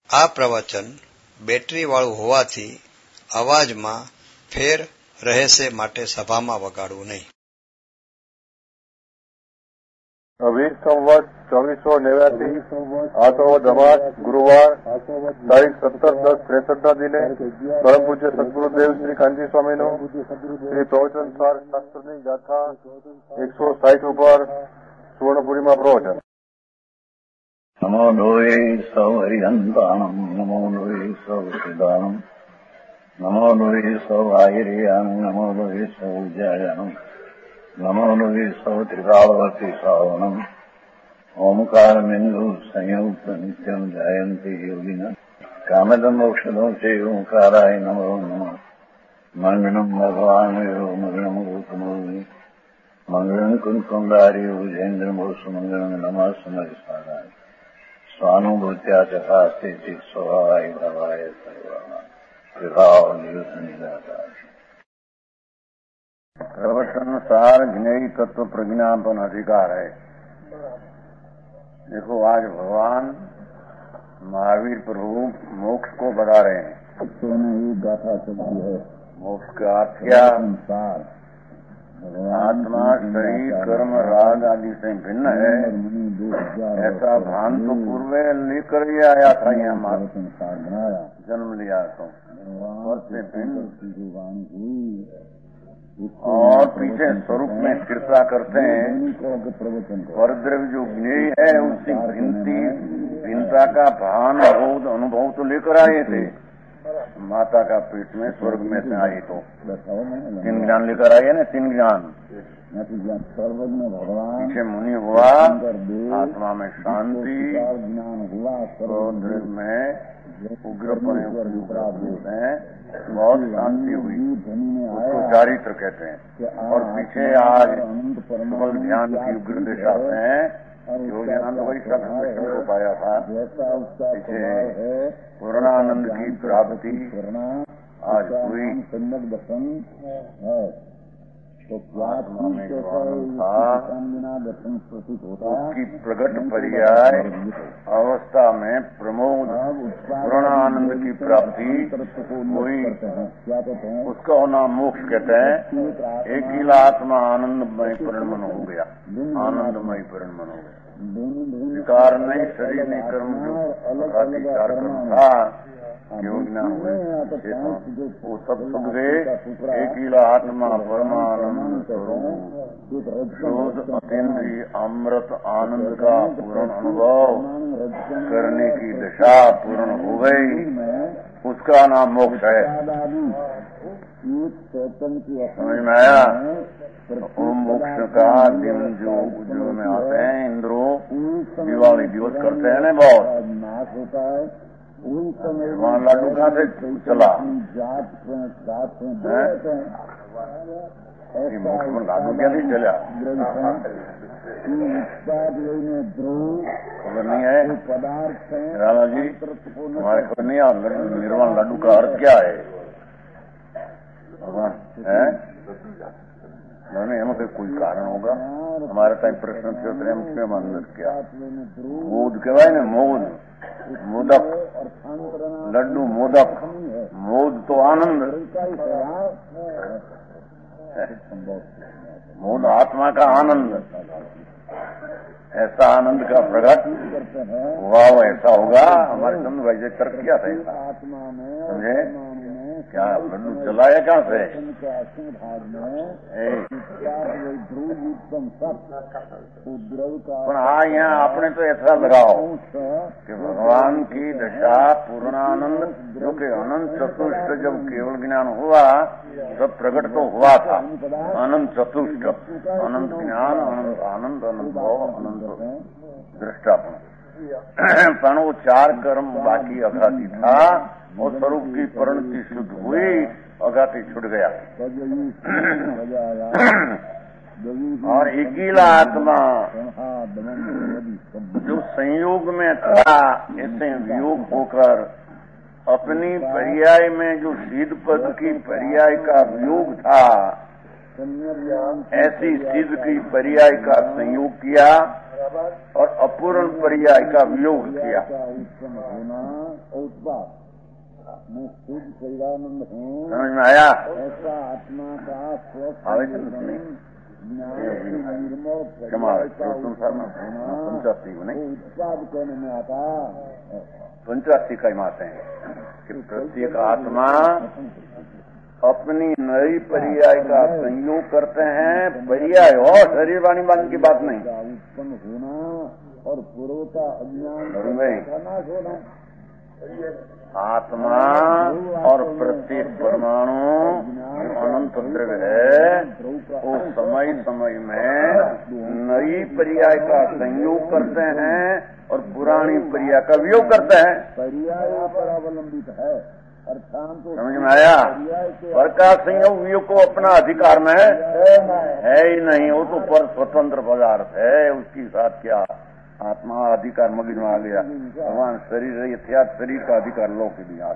આ પ્રવચન બેટરીવાળું હોવાથી અવાજમાં ફેર રહેશે માટે સભામાં વગાડવું નહીં. અભી સંવત 2489 આસોવદ અમાસ ગુરુવાર તારીખ 17/10/63 દિને પરમ પૂજ્ય સદગુરુદેવ શ્રી કાંજી સ્વામીનું શ્રી પ્રવચન સાર શાસ્ત્રની ગાથા 160 ઉપર સુવર્ણપુરીમાં પ્રવચન. નમો લોહે સૌ હરિહંતાણમ નમો લોહે સૌ સિદ્ધાણમ નમો લોહે સૌ આયર્યાણમ નમો લોહે સૌ જયાણમ નમો લોહે સૌ ત્રિકાળવતી શ્રાવણમ ઓમકારમેન્દુ સંયુક્ત નિત્યમ જાયંતી યોગિના કામદમ ઔષધો છે ઓંકારાય નમો નમઃ. મંગળમ ભગવાન મંગળમ ગૌતમોની મંગળમ કુંકુંડાર્યો જૈન્દ્રમો સુમંગળમ નમઃ સમયસ્વારાય સ્વાનુભૂત્યા ચકાસ્તે સ્વભાવાય ભવાય સર્વા વિભાવ નિદાતા. प्रवचन सार ज्ञेय तत्व प्रज्ञापन अधिकार है. देखो आज भगवान महावीर प्रभु मोक्ष को बता रहे हैं. एक गाथा चलती है मोक्ष का अर्थ क्या? आत्मा शरीर कर्म राग आदि से भिन्न है ऐसा भान तो पूर्व लेकर ही आया था. यहाँ जन्म लिया तो से भिन्न और पीछे स्वरूप में कृपा करते हैं. परद्रव्य जो ज्ञेय है उसकी भिन्नता का भान बोध अनुभव तो लेकर आए थे. माता का पेट में स्वर्ग में से आए तो 3 ज्ञान लेकर आए ना. 3 ज्ञान पीछे मुनि हुआ, आत्मा में शांति, द्रव्य में उग्रपन में बहुत शांति हुई, उसको चारित्र कहते हैं. और पीछे आज केवल ध्यान की उग्र दिशा में योगानंद वही सत्संग को पाया था. पीछे पूर्णानंद की प्राप्ति आज हुई. आत्मा में उसकी प्रगट पर्याय अवस्था में प्रमोद पूर्णानंद की प्राप्ति हुई. उसका नाम मोक्ष कहते हैं. एक ही आत्मा आनंदमय परिणमन हो गया, आनंदमय परिणमन हो गया. विकार नहीं, शरीर नहीं, कर्म जो कर्म था ज्ञान हुए वो सब सुख गए. एक ही आत्मा परमानंद स्वरूप शुद्ध अतीन्द्रिय अमृत आनंद का पूर्ण अनुभव करने की दशा पूर्ण हो गई. उसका नाम मोक्ष है. समझ में आया? ओम मोक्ष का दिन जो में आते हैं इंद्रो दिवाली दिवस करते हैं ना बहुत. वहाँ लाडू कहाँ से चला? मोक्ष में लाडू क्या नहीं चला? खबर नहीं है राणा जी, हमारे खबर नहीं है. निर्वाण लाडू का अर्थ क्या है? नहीं, एम कोई कारण होगा. हमारे टाइम प्रश्न थे प्रेम क्यों मंदिर क्या मोद कहवाय ने? मोद मोदक लड्डू मोदक. मोद तो आनंद, मोद आत्मा का आनंद. ऐसा आनंद का प्रकट हुआ वो ऐसा होगा. हमारे समझ वैसे तर्क किया था ऐसा. समझे क्या? लड्डू चलाया कहाँ से? पर हाँ, यहाँ आपने तो ऐसा लगाओ कि भगवान की दशा पूर्णानंद जो कि अनंत चतुष्ट जब केवल ज्ञान हुआ तब प्रकट तो हुआ था. अनंत चतुष्ट, अनंत ज्ञान, अनंत आनंद, अनंत भाव, अनंत दृष्टापन. पर वो 4 कर्म बाकी अघाती था. वो स्वरूप की परिणति शुद्ध हुई, अघाती छूट गया. और एकीला आत्मा जो संयोग में था ऐसे वियोग होकर अपनी पर्याय में जो सिद्ध पद की पर्याय का वियोग था ऐसी सिद्ध की पर्याय का संयोग किया और अपूर्ण पर्याय का वियोग किया। समझ में आया? ऐसा आत्मा का आवे उत्पाद कहने में आता 85 का मात है कि प्रत्येक आत्मा अपनी नई पर्याय का संयोग करते हैं। पर्याय और शरीर वाणी बानी की बात नहीं। उत्पन्न होना और पूर्व का अज्ञान नाश होना। आत्मा और प्रत्येक परमाणु अनंत द्रव्य है। वो समय समय में नई पर्याय का संयोग करते हैं और पुरानी पर्याय का वियोग करते हैं। पर्याय पर अवलंबित है अर्थात समझ में आया? पर का संयोग वियोग को अपना अधिकार में है ही नहीं। वो तो पर स्वतंत्र पदार्थ है। उसके साथ क्या आत्मा अधिकार मगिन में आ गया। भगवान शरीर यथार्थ शरीर का अधिकार लो के दिया।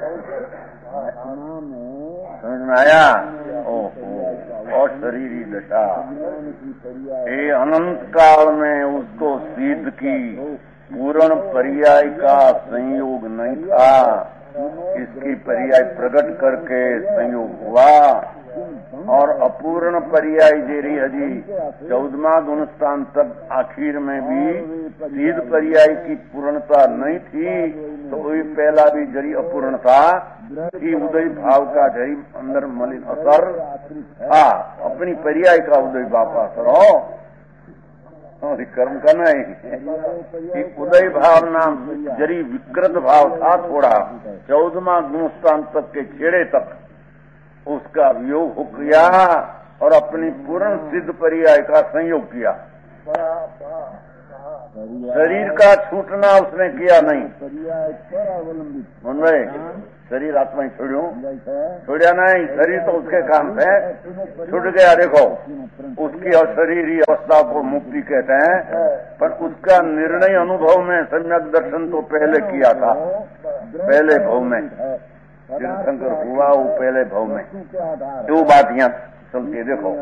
समझ में आया? ओहो, और शरीरी दशा ये अनंत काल में उसको सिद्ध की पूर्ण पर्याय का संयोग नहीं था। इसकी पर्याय प्रकट करके संयोग हुआ और अपूर्ण पर्याय जेरी हजी 14वां गुणस्थान तक आखिर में भी सिद्ध पर्याय की पूर्णता नहीं थी। तो वही पहला भी जरी अपूर्णता थी। उदय भाव का जरी अंदर मलिन असर था। अपनी पर्याय का उदय भाव का असर हो कर्म का नहीं। उदय भाव नाम जरी विकृत भाव था थोड़ा 14वां गुणस्थान तक के छेड़े तक उसका वियोग हो किया और अपनी पूर्ण सिद्ध पर्याय का संयोग किया। शरीर का छूटना उसने किया नहीं। मनवे शरीर आत्मा ही छोड़िया नहीं। शरीर तो उसके काम से छूट गया। देखो उसकी और शरीरी अवस्था को मुक्ति कहते हैं। पर उसका निर्णय अनुभव में सम्यक दर्शन तो पहले किया था। पहले भाव में तीर्थंकर हुआ वो पहले भाव में। दो बात यहाँ चलती है। देखो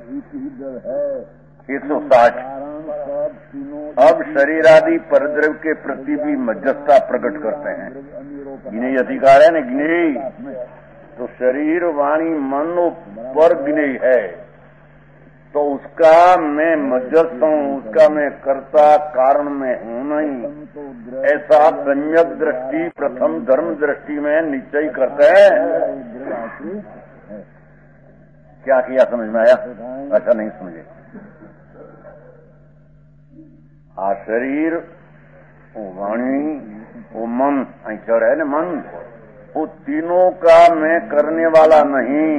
160 अब शरीर आदि परद्रव्य के प्रति भी मध्यस्थता प्रकट करते हैं। गिने अधिकार है न गिने। तो शरीर वाणी मन पर गिने है तो उसका मैं मध्यस्थ हूँ। उसका मैं कर्ता कारण में हूँ नहीं। ऐसा सम्यक दृष्टि प्रथम धर्म दृष्टि में निश्चय करते हैं। क्या किया समझ में आया? ऐसा नहीं समझे। शरीर वो वाणी वो मन चढ़ है न मन वो तीनों का मैं करने वाला नहीं।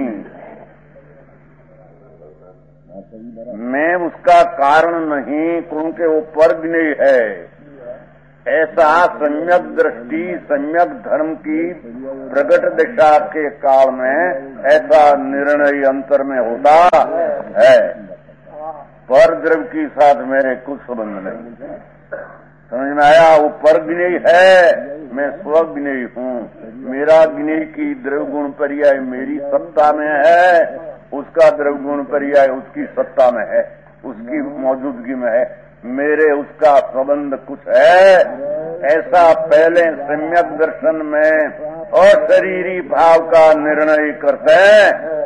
मैं उसका कारण नहीं क्योंकि वो परग्नेय है। ऐसा सम्यक दृष्टि सम्यक धर्म की प्रगट दिशा के काल में ऐसा निर्णय अंतर में होता है। पर द्रव्य के साथ मेरे कुछ संबंध नहीं। समझ में आया? वो परग्नेय है मैं स्वग्नेय हूँ। मेरा ज्ञेय की द्रव्य गुण पर्याय मेरी सत्ता में है। उसका द्रव्य गुण पर्याय उसकी सत्ता में है। उसकी मौजूदगी में है। मेरे उसका संबंध कुछ है। ऐसा पहले सम्यक दर्शन में और शरीरी भाव का निर्णय करते हैं।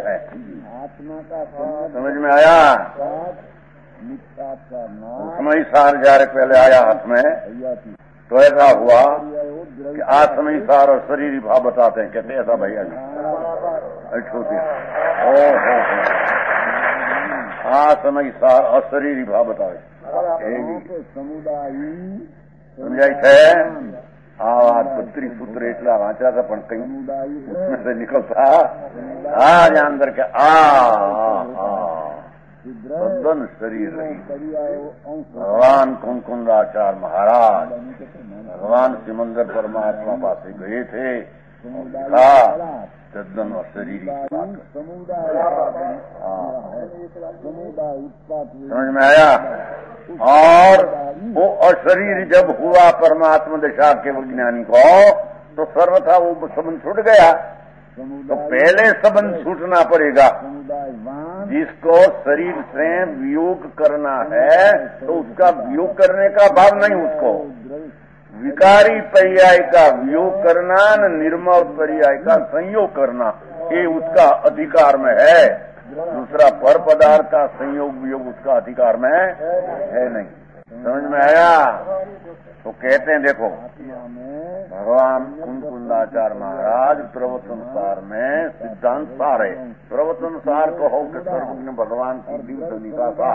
समझ में आया? समय सार जा रहे पहले आया हाथ में तो ऐसा हुआ कि आसमयी सार और शरीरी भाव बताते हैं। कहते ऐसा भैया छोटी आसमयी सार और शरीरी भाव बतावे समझाई थे। बत्री सूत्र एटला वाचा था पण कहीं उसमें से निकलता आज अंदर के तद्दन शरीर रही। भगवान कुंकुंदाचार महाराज भगवान सिमंदर परमात्मा पास गए थे। तद्दन और शरीर समझ में आया? और वो अशरीर जब हुआ परमात्मा दिशा के विज्ञानी को तो सर्वथा वो संबंध छूट गया। तो पहले संबंध छूटना पड़ेगा। जिसको शरीर से वियोग करना है तो उसका वियोग करने का भाव नहीं, उसको विकारी पर्याय का वियोग करना न निर्मल पर्याय का संयोग करना, ये उसका अधिकार में है। दूसरा पर पदार्थ का संयोग वियोग उसका अधिकार में है नहीं। समझ में आया? तो कहते हैं देखो, भगवान कुंदाचार्य महाराज प्रवचन सार में सिद्धांत सार है। प्रवचन सार को हो कि सर्वज्ञ भगवान की दिव्य निकासा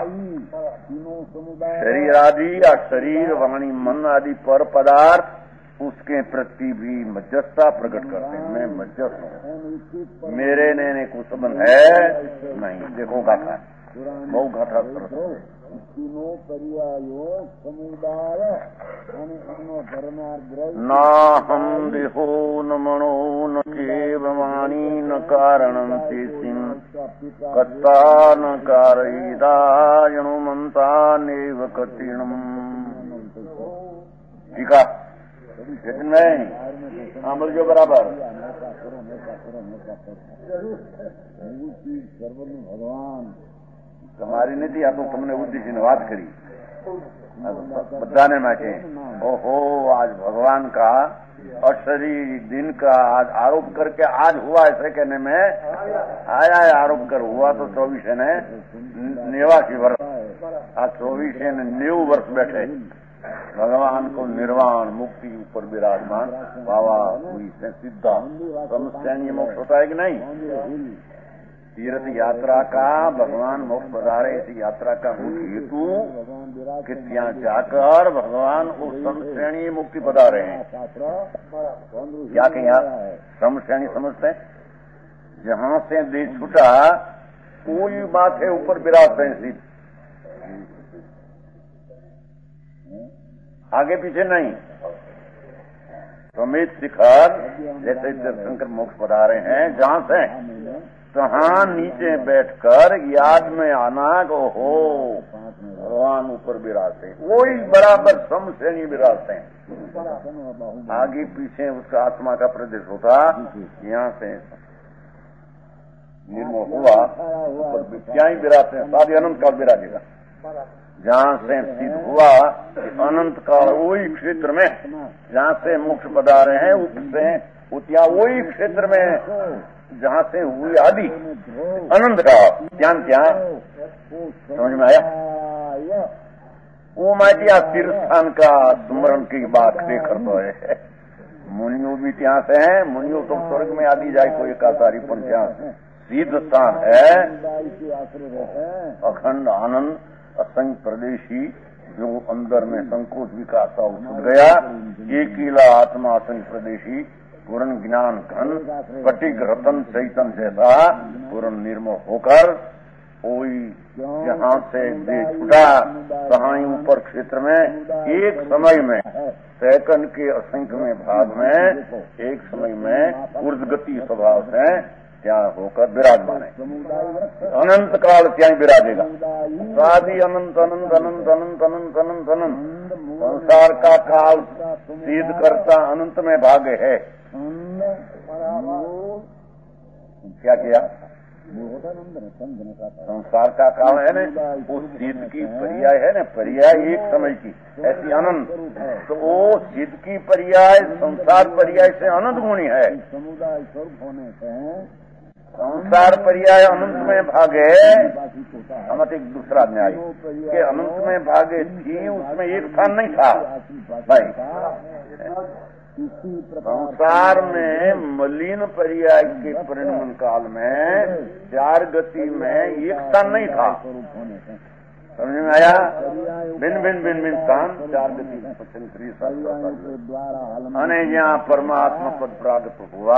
शरीर आदि या शरीर वाणी मन आदि पर पदार्थ उसके प्रति भी मध्यस्थता प्रकट करते हैं। मैं मध्यस्थ हूँ, मेरे ने कुछ संबंध है नहीं। देखो गाथा, बहु गाथा तीनों पर्यायो समुदाय न हम देहो न मनो न केववाणी न कारणं तेसिं कत्ता न कारयिता यणुमन्ता नेव कठिनम्। ठीक है, नहीं हाँ बोल जो बराबर भगवान તમારી નથી, આ તો તમને ઉદ્દેશીને વાત કરી બધાને માટે। ओहो, आज भगवान का अशरीरी दिन का आज आरोप करके आज हुआ ऐसे कहने में आया है। आरोप कर हुआ तो 24 ने 89 वर्ष, आज 24 ने 90 वर्ष बैठे भगवान को निर्वाण मुक्ति ऊपर विराजमान बाबा हुई से सिद्धा समस्या मोक्ष होता है कि नहीं। तीर्थ यात्रा का भगवान मोक्ष पधारे, इस यात्रा का मुख्य हेतु कि ત્યાં जाकर भगवान उस श्रेणी मुक्ति पधारे हैं। क्या कि यहाँ श्रम श्रेणी समझते हैं, जहाँ से देह छूटा कोई बात है ऊपर विराजते हैं सीध, आगे पीछे नहीं। समेत शिखर जैसे शंकर मोक्ष पधारे हैं, जहाँ से तहाँ नीचे बैठकर याद में आना को हो भगवान ऊपर विराजते, वही बराबर सम श्रेणी विराजते हैं। आगे पीछे उसका आत्मा का प्रदेश होता, यहाँ से निर्मोह हुआ ऊपर क्या ही विराजते हैं, सारे अनंत काल विराजेगा। जहाँ से सिद्ध हुआ अनंत काल वही क्षेत्र में जहाँ से मोक्ष पधारे हैं, उससे उतिया वही क्षेत्र में जहाँ से हुई आदि अनंत का ध्यान क्या समझ में आया। वो माटिया तीर्थस्थान का स्मरण की बात देकर तो है। मुनियों भी ત્યાં से है, मुनियों तो स्वर्ग में आदि जाए कोई एकाधारी पण ત્યાં सिद्ध स्थान है। अखंड आनंद असंख्य प्रदेशी जो अंदर में संकोच विकास छूट गया, एकीला आत्मा असंख्य प्रदेशी पूर्ण ज्ञान घन कटिक रतन चैतन जैसा पूर्ण निर्मोह होकर कोई जहाँ से देह छूटा तहाँ ऊपर क्षेत्र में एक समय में सेकंड के असंख्य में भाग में एक समय में ऊर्ध्वगति स्वभाव से ત્યાં होकर विराजमान है। अनंत काल ત્યાં विराजेगा। सादी अनंत अनंत अनंत अनंत अनंत अनंत अनंत संसार का काल सिद्ध करता अनंत में भागे है। क्या किया? संसार का काल है न, वो सिद्ध की पर्याय है न, पर्याय एक समय की ऐसी अनंत, तो वो सिद्ध की पर्याय संसार पर्याय से अनंत गुणी है। समुदाय स्वरूप होने से संसार पर्याय अनंत में भागे, हम एक दूसरा न्याय कि अनंत में भागे थी, उसमें एक स्थान नहीं था भाई। संसार में मलिन पर्याय के परिणमन काल में चार गति में एक स्थान नहीं था, समझ में आया। भिन्न भिन्न भिन्न भिन्न स्थान चार गति अने यहाँ परमात्मा पद प्राप्त हुआ।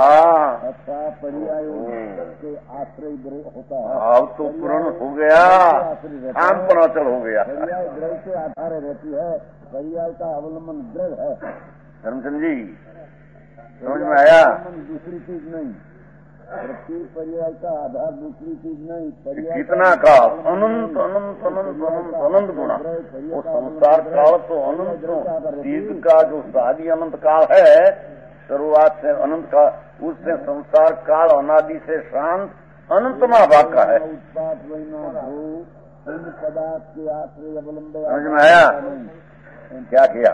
अब तो पूर्ण हो गया, स्थान पर अचल हो गया। ग्रह के आधार रहती है, पर्याय का अवलंबन ग्रह है। धर्मचंद जी समझ में आया? दूसरी चीज नहीं, प्रत्येक पर्याय का आधार दूसरी चीज नहीं। पर्याय कितना काल अनंत अनंत अनंत अनंत अनंत गुणा, वो संसार काल तो अनंत सिद्ध का जो शादी अनंत काल है, शुरुआत से अनंत का, उससे संसार काल अनादि से शांत अनंतमा भाग का है। पदार्थ के आश्रय अवलंबन समझ में आया? क्या किया?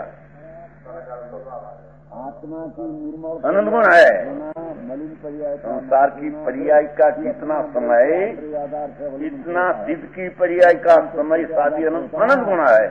आत्मा की निर्मल अनंत गुण है। मलिन पर्याय संसार की पर्याय का कितना समय, इतना सिद्ध की पर्याय का समय सादी अनंत गुण है।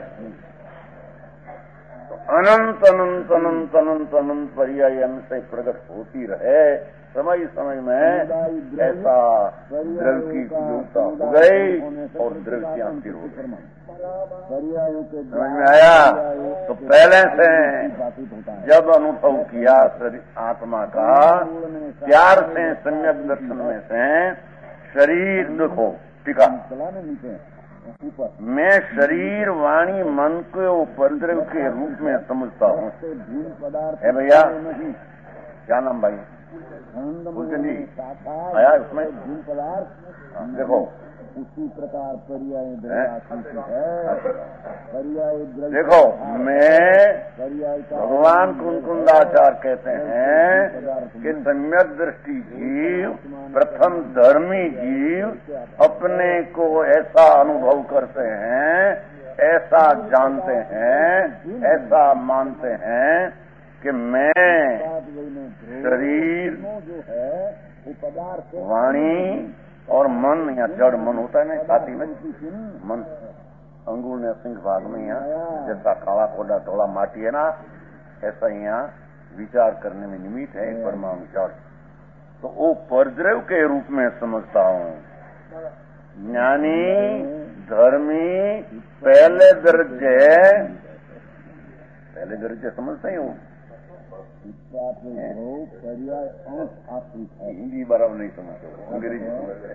अनंत अनंत अनंत अनंत अनंत पर्याय अनंत से प्रकट होती रहे। समय समय में ऐसा द्रव्य की योग्यता हो गई और द्रव्य की स्थिर हो गई। समझ में आया? तो पहले से जब अनुभव किया आत्मा का, प्यार से सम्यक दर्शन में से शरीर देखो टीका, मैं शरीर वाणी मन को उपद्रव के रूप में समझता हूँ। है भैया? क्या नाम भाई? फूलचंद जी आया उसमें? देखो उसी प्रकार पर्याय देखो, मैं भगवान कुंकुंदाचार्य कहते हैं कि सम्यक दृष्टि जीव, प्रथम धर्मी जीव अपने को ऐसा अनुभव करते हैं, ऐसा जानते हैं, ऐसा मानते हैं कि मैं शरीर, वाणी और मन, या जड़ मन होता है ना छाती में, मन अंगूर ने सिंह भाग में यहाँ जैसा काला कोडा धोला माटी है ना, ऐसा यहाँ विचार करने में निमित्त है परमाणु जड़। तो वो परद्रव के रूप में समझता हूँ। ज्ञानी धर्मी पहले दर्जे समझते ही हूँ। हिंदी बराबर नहीं समझते, अंग्रेजी समझते।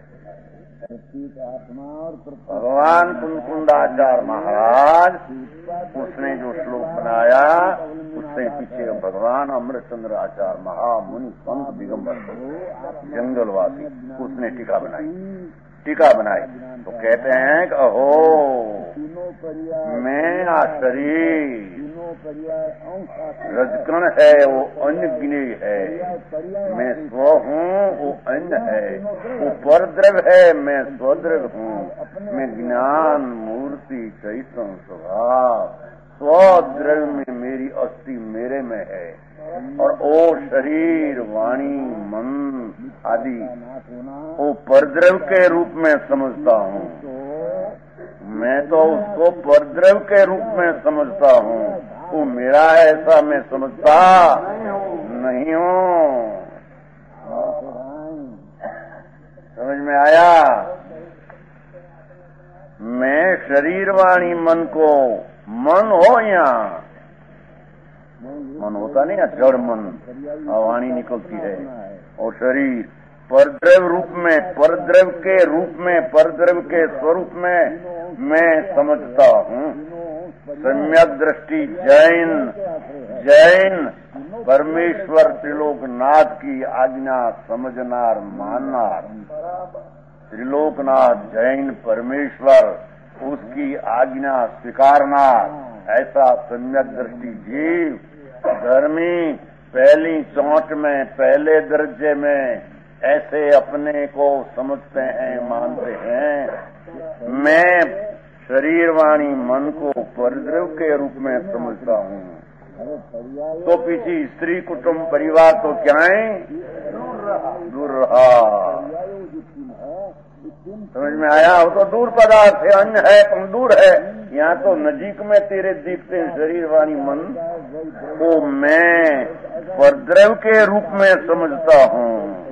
भगवान कुंकुंदाचार्य महाराज, उसने जो श्लोक बनाया उससे पीछे भगवान अमृतचंद्र आचार्य महामुनि संत दिगंबर जंगलवासी, उसने टीका बनाई। तो कहते हैं कि अहो मैं शरीर रजकण है, वो अन्य गिने है। मैं स्व हूँ, वो अन्य है। वो परद्रव है, मैं स्वद्रव हूँ। मैं ज्ञान मूर्ति चैतन्य स्वभाव, स्वद्रव में मेरी अस्थि मेरे में है। और ओ शरीर वाणी मन आदि वो परद्रव के रूप में समझता हूँ। मैं तो उसको परद्रव के रूप में समझता हूँ। वो मेरा ऐसा मैं समझता नहीं हूँ। समझ में आया? मैं शरीर वाणी मन को, मन हो यहाँ मन होता नहीं है, जड़ मन, वाणी निकलती है, और शरीर परद्रव रूप में, परद्रव के रूप में, परद्रव के स्वरूप में मैं समझता हूँ। सम्यक दृष्टि जैन परमेश्वर त्रिलोकनाथ की आज्ञा समझनार माननार, त्रिलोकनाथ जैन परमेश्वर उसकी आज्ञा स्वीकारनार, ऐसा सम्यक दृष्टि जीव धर्मी पहली चोट में, पहले दर्जे में ऐसे अपने को समझते हैं, मानते हैं। मैं शरीर वाणी मन को परद्रव के रूप में समझता हूँ। तो पीछे स्त्री कुटुंब परिवार तो क्या है? दूर रहा। समझ में आया? वो तो दूर पदार्थ है, अन्य है, तुम दूर है। यहाँ तो नजीक में तेरे दिखते शरीर वाणी मन को मैं परद्रव के रूप में समझता हूँ।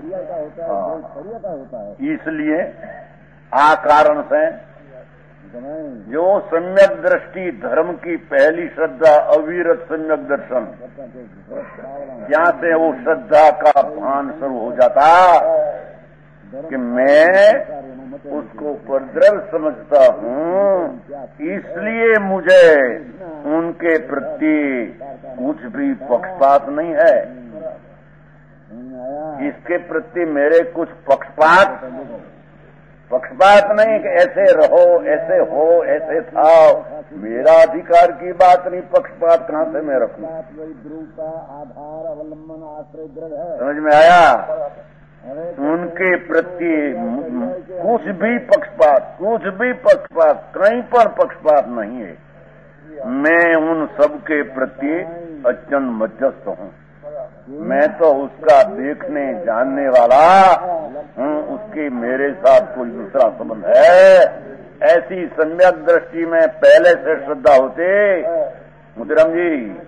इसलिए आ कारण से जो सम्यक दृष्टि धर्म की पहली श्रद्धा, अविरत सम्यक दर्शन, जहाँ से वो श्रद्धा का भान शुरू हो जाता कि मैं उसको परद्रव समझता हूँ, इसलिए मुझे उनके प्रति कुछ भी पक्षपात नहीं है। इसके प्रति मेरे कुछ पक्षपात पक्षपात नहीं कि ऐसे रहो, ऐसे हो, ऐसे था। मेरा अधिकार की बात नहीं, पक्षपात कहाँ से मैं रखूं? ध्रुव का आधार अवलंबन आश्रय दृढ़ है। समझ में आया? उनके प्रति कुछ भी पक्षपात, कहीं पर पक्षपात नहीं है। मैं उन सबके प्रति अत्यंत मध्यस्थ हूँ। मैं तो उसका देखने जानने वाला हूँ, उसके मेरे साथ कोई दूसरा संबंध है, ऐसी सम्यक दृष्टि में पहले से श्रद्धा होते मुद्रम जी।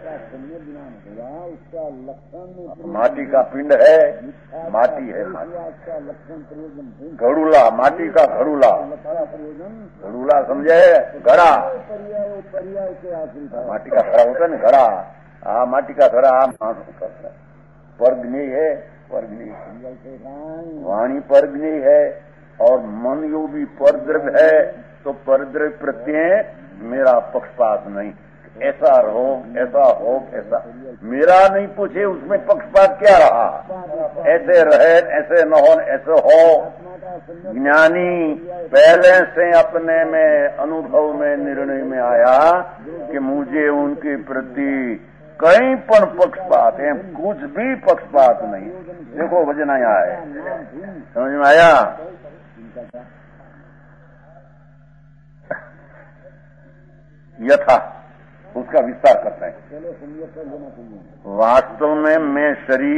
माटी का पिंड है, माटी है, घड़ूला, माटी का घड़ूला, घड़ूला समझे? घड़ा, माटी का घड़ा होता है ना, घड़ा। हाँ, माटी का घड़ा परग्नि है, परग्नि वाणी परग्नि है, और मन यो भी परद्रव्य है। तो परद्रव्य प्रत्यय मेरा पक्षपात नहीं, ऐसा रहो, ऐसा हो, ऐसा मेरा नहीं पूछे, उसमें पक्षपात क्या रहा? ऐसे रहे, ऐसे न हो, ऐसे हो। ज्ञानी पहले से अपने में अनुभव में निर्णय में आया कि मुझे उनके प्रति कहीं पर पक्षपात है, कुछ भी पक्षपात नहीं। देखो वजन आया है, समझ में आया? यथा उसका विस्तार करते हैं। वास्तव में मैं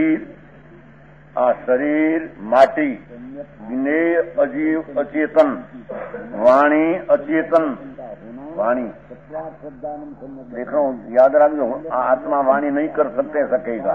शरीर माटी, ज्ञेय अजीव अचेतन, वाणी अचेतन, वाणी देखो याद रखो, आत्मा वाणी नहीं कर सकते, सकेगा।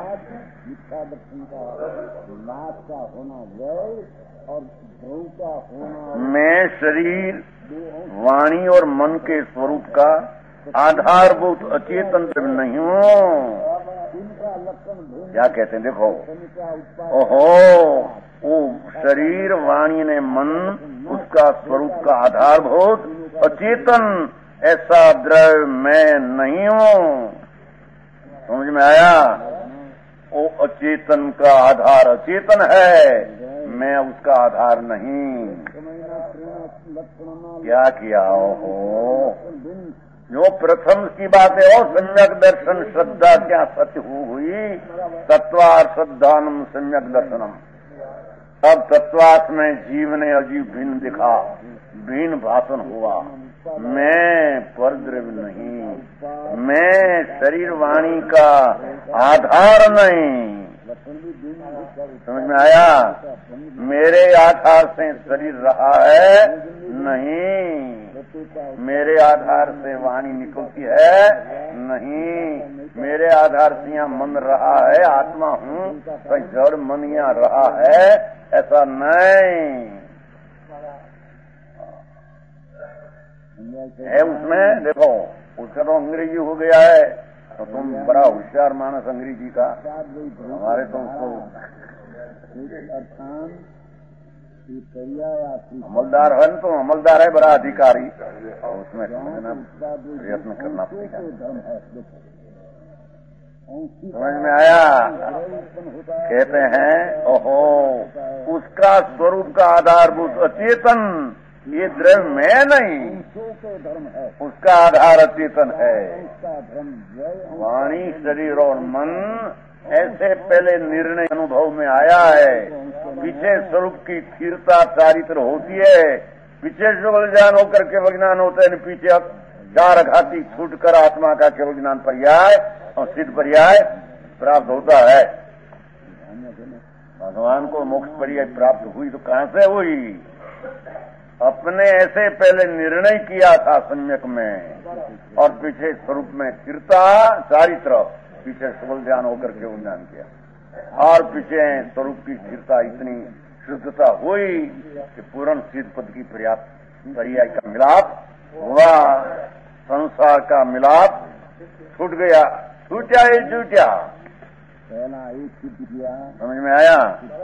मैं शरीर, वाणी और मन के स्वरूप का आधारभूत अचेतन नहीं हूँ। क्या कहते हैं देखो, ओहो, वो शरीर, वाणी ने मन, उसका स्वरूप का आधारभूत अचेतन ऐसा द्रव्य मैं नहीं हूँ। समझ में आया? वो अचेतन का आधार अचेतन है, मैं उसका आधार नहीं। क्या किया? ओहो, जो प्रथम की बात है, और सम्यक दर्शन श्रद्धा क्या सत्य हुई? तत्वार श्रद्धानम सम्यक दर्शनम। अब तत्वार्थ में जीव ने अजीब भिन्न दिखा, भिन्न भाषण हुआ। मैं परद्रव्य नहीं, मैं शरीर वाणी का आधार नहीं। समझ में आया? मेरे आधार से शरीर रहा है नहीं, मेरे आधार से वाणी निकलती है नहीं, मेरे आधार से यहाँ मन रहा है, आत्मा हूँ, कहीं जड़ मन यहाँ रहा है, ऐसा नहीं है। उसमें देखो, उसका तो अंग्रेजी हो गया है, तो तुम बड़ा होशियार मानस अंग्रेजी का, हमारे तो उसको अमलदार है, तो अमलदार है, बड़ा अधिकारी, और उसमें प्रयत्न करना पड़ेगा। समझ में आया? कहते हैं ओहो, उसका स्वरूप का आधारभूत अचेतन, ये द्रव्य मैं नहीं, उसका आधार अचेतन है। वाणी, शरीर और मन ऐसे पहले निर्णय अनुभव में आया है। पीछे स्वरूप की स्थिरता चारित्र होती है, पीछे केवल ज्ञान होकर केवल ज्ञान होता है, पीछे चार घाती छूट कर आत्मा का केवल ज्ञान पर्याय और सिद्ध पर्याय प्राप्त होता है। भगवान को मोक्ष पर्याय प्राप्त हुई तो कहां से हुई? अपने ऐसे पहले निर्णय किया था सम्यक में, और पीछे स्वरूप में स्थिरता चारित्र, पीछे सबल ज्ञान होकर के ज्ञान किया, और पीछे स्वरूप की स्थिरता इतनी शुद्धता हुई कि पूर्ण सिद्ध पद की पर्याप्त पर्याय का मिलाप हुआ, संसार का मिलाप छूट गया, छूटा ही छूटा। पहला एक सिद्ध किया, समझ में आया?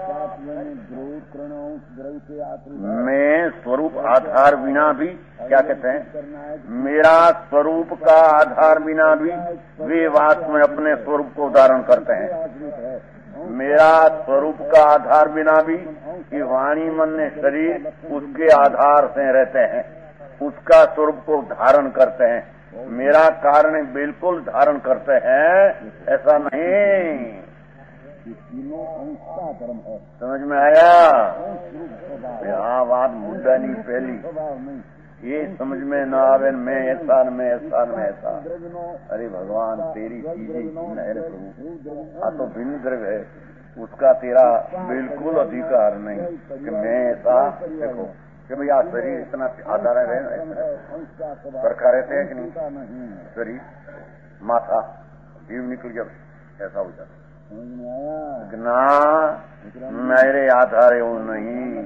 मैं स्वरूप आधार बिना भी क्या कहते हैं, मेरा स्वरूप का आधार बिना भी वे वास्तव में अपने स्वरूप को धारण करते हैं। मेरा स्वरूप का आधार बिना भी कि वाणी मन ने शरीर उसके आधार से रहते हैं, उसका स्वरूप को धारण करते हैं। मेरा कारण बिल्कुल धारण करते हैं, ऐसा नहीं। तीनों अंश का धर्म है। समझ में आया? यहाँ बात मुद्दा नहीं पहली, ये समझ में न आवे मैं ऐसा न मैं ऐसा न मैं ऐसा। अरे भगवान तेरी चीजें भिन्न है प्रभु, हाँ तो भिन्न द्रव्य है, उसका तेरा बिल्कुल अधिकार नहीं कि मैं ऐसा। देखो कि भैया शरीर इतना आधार है, सरखा रहते हैं कि नहीं? शरीर माथा जीव निकल जब ऐसा हो जाता ना, मेरे आधार है वो नहीं।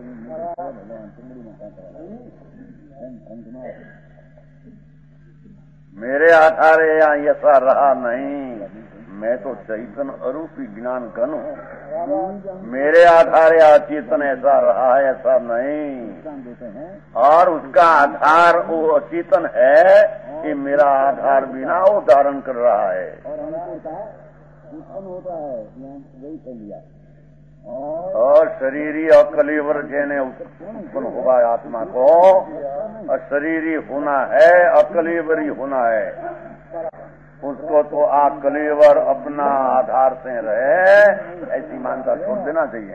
मेरे आधार है या ऐसा रहा नहीं। मैं तो चैतन्य अरूपी ज्ञान घन हूँ, मेरे आधार या अचेतन ऐसा रहा है, ऐसा नहीं। और उसका आधार वो अचेतन है कि मेरा आधार बिना वो धारण कर रहा है। उत्पन्न होता है, वही कर लिया। और शरीरी और कलेवर जैने उत्पन्न होगा आत्मा को, और शरीरी होना है, अकलेवरी होना है। उसको तो कलेवर अपना आधार से रहे, ऐसी मानता छोड़ देना चाहिए।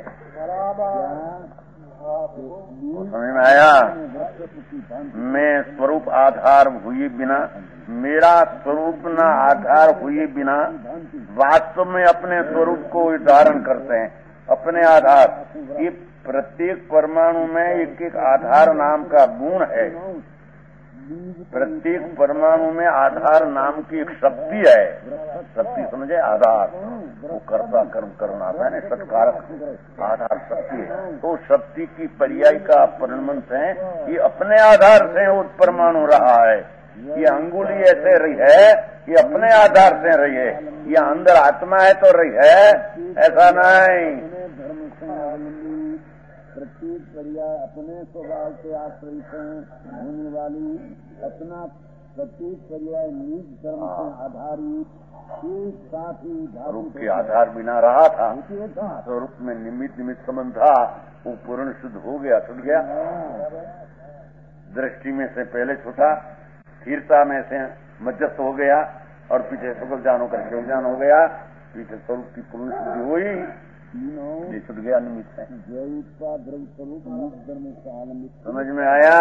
समझ में आया? मैं स्वरूप आधार हुए बिना, मेरा स्वरूप न आधार हुए बिना वास्तव में अपने स्वरूप को धारण करते हैं। अपने आधार, ये प्रत्येक परमाणु में एक एक आधार नाम का गुण है। प्रत्येक परमाणु में आधार नाम की एक शक्ति है। शक्ति समझे? आधार वो कर्ता कर्म करना आता है ना, सत्कारक आधार शक्ति है। तो शक्ति की पर्याय का परिणमन है, ये अपने आधार से वो परमाणु रहा है। ये अंगुली ऐसे रही है, ये अपने आधार से रही है। ये अंदर आत्मा है तो रही है, ऐसा नहीं। प्रत्येक पर्याय अपने स्वभाव से आश्रित होने वाली, अपना प्रत्येक पर्याय निज धर्म से आधारित एक साथ ही रूप के आधार बिना रहा था, तो रूप में निमित्त संबंध था, वो पूर्ण शुद्ध हो गया, छूट गया। दृष्टि में से पहले छूटा, स्थिरता में से मध्यस्थ हो गया, और पीछे सकल ज्ञान होकर केवल ज्ञान हो गया। पीछे स्वरूप की पूर्ण शुद्धि हुई, ये छूट गया निमित्त है। समझ में आया?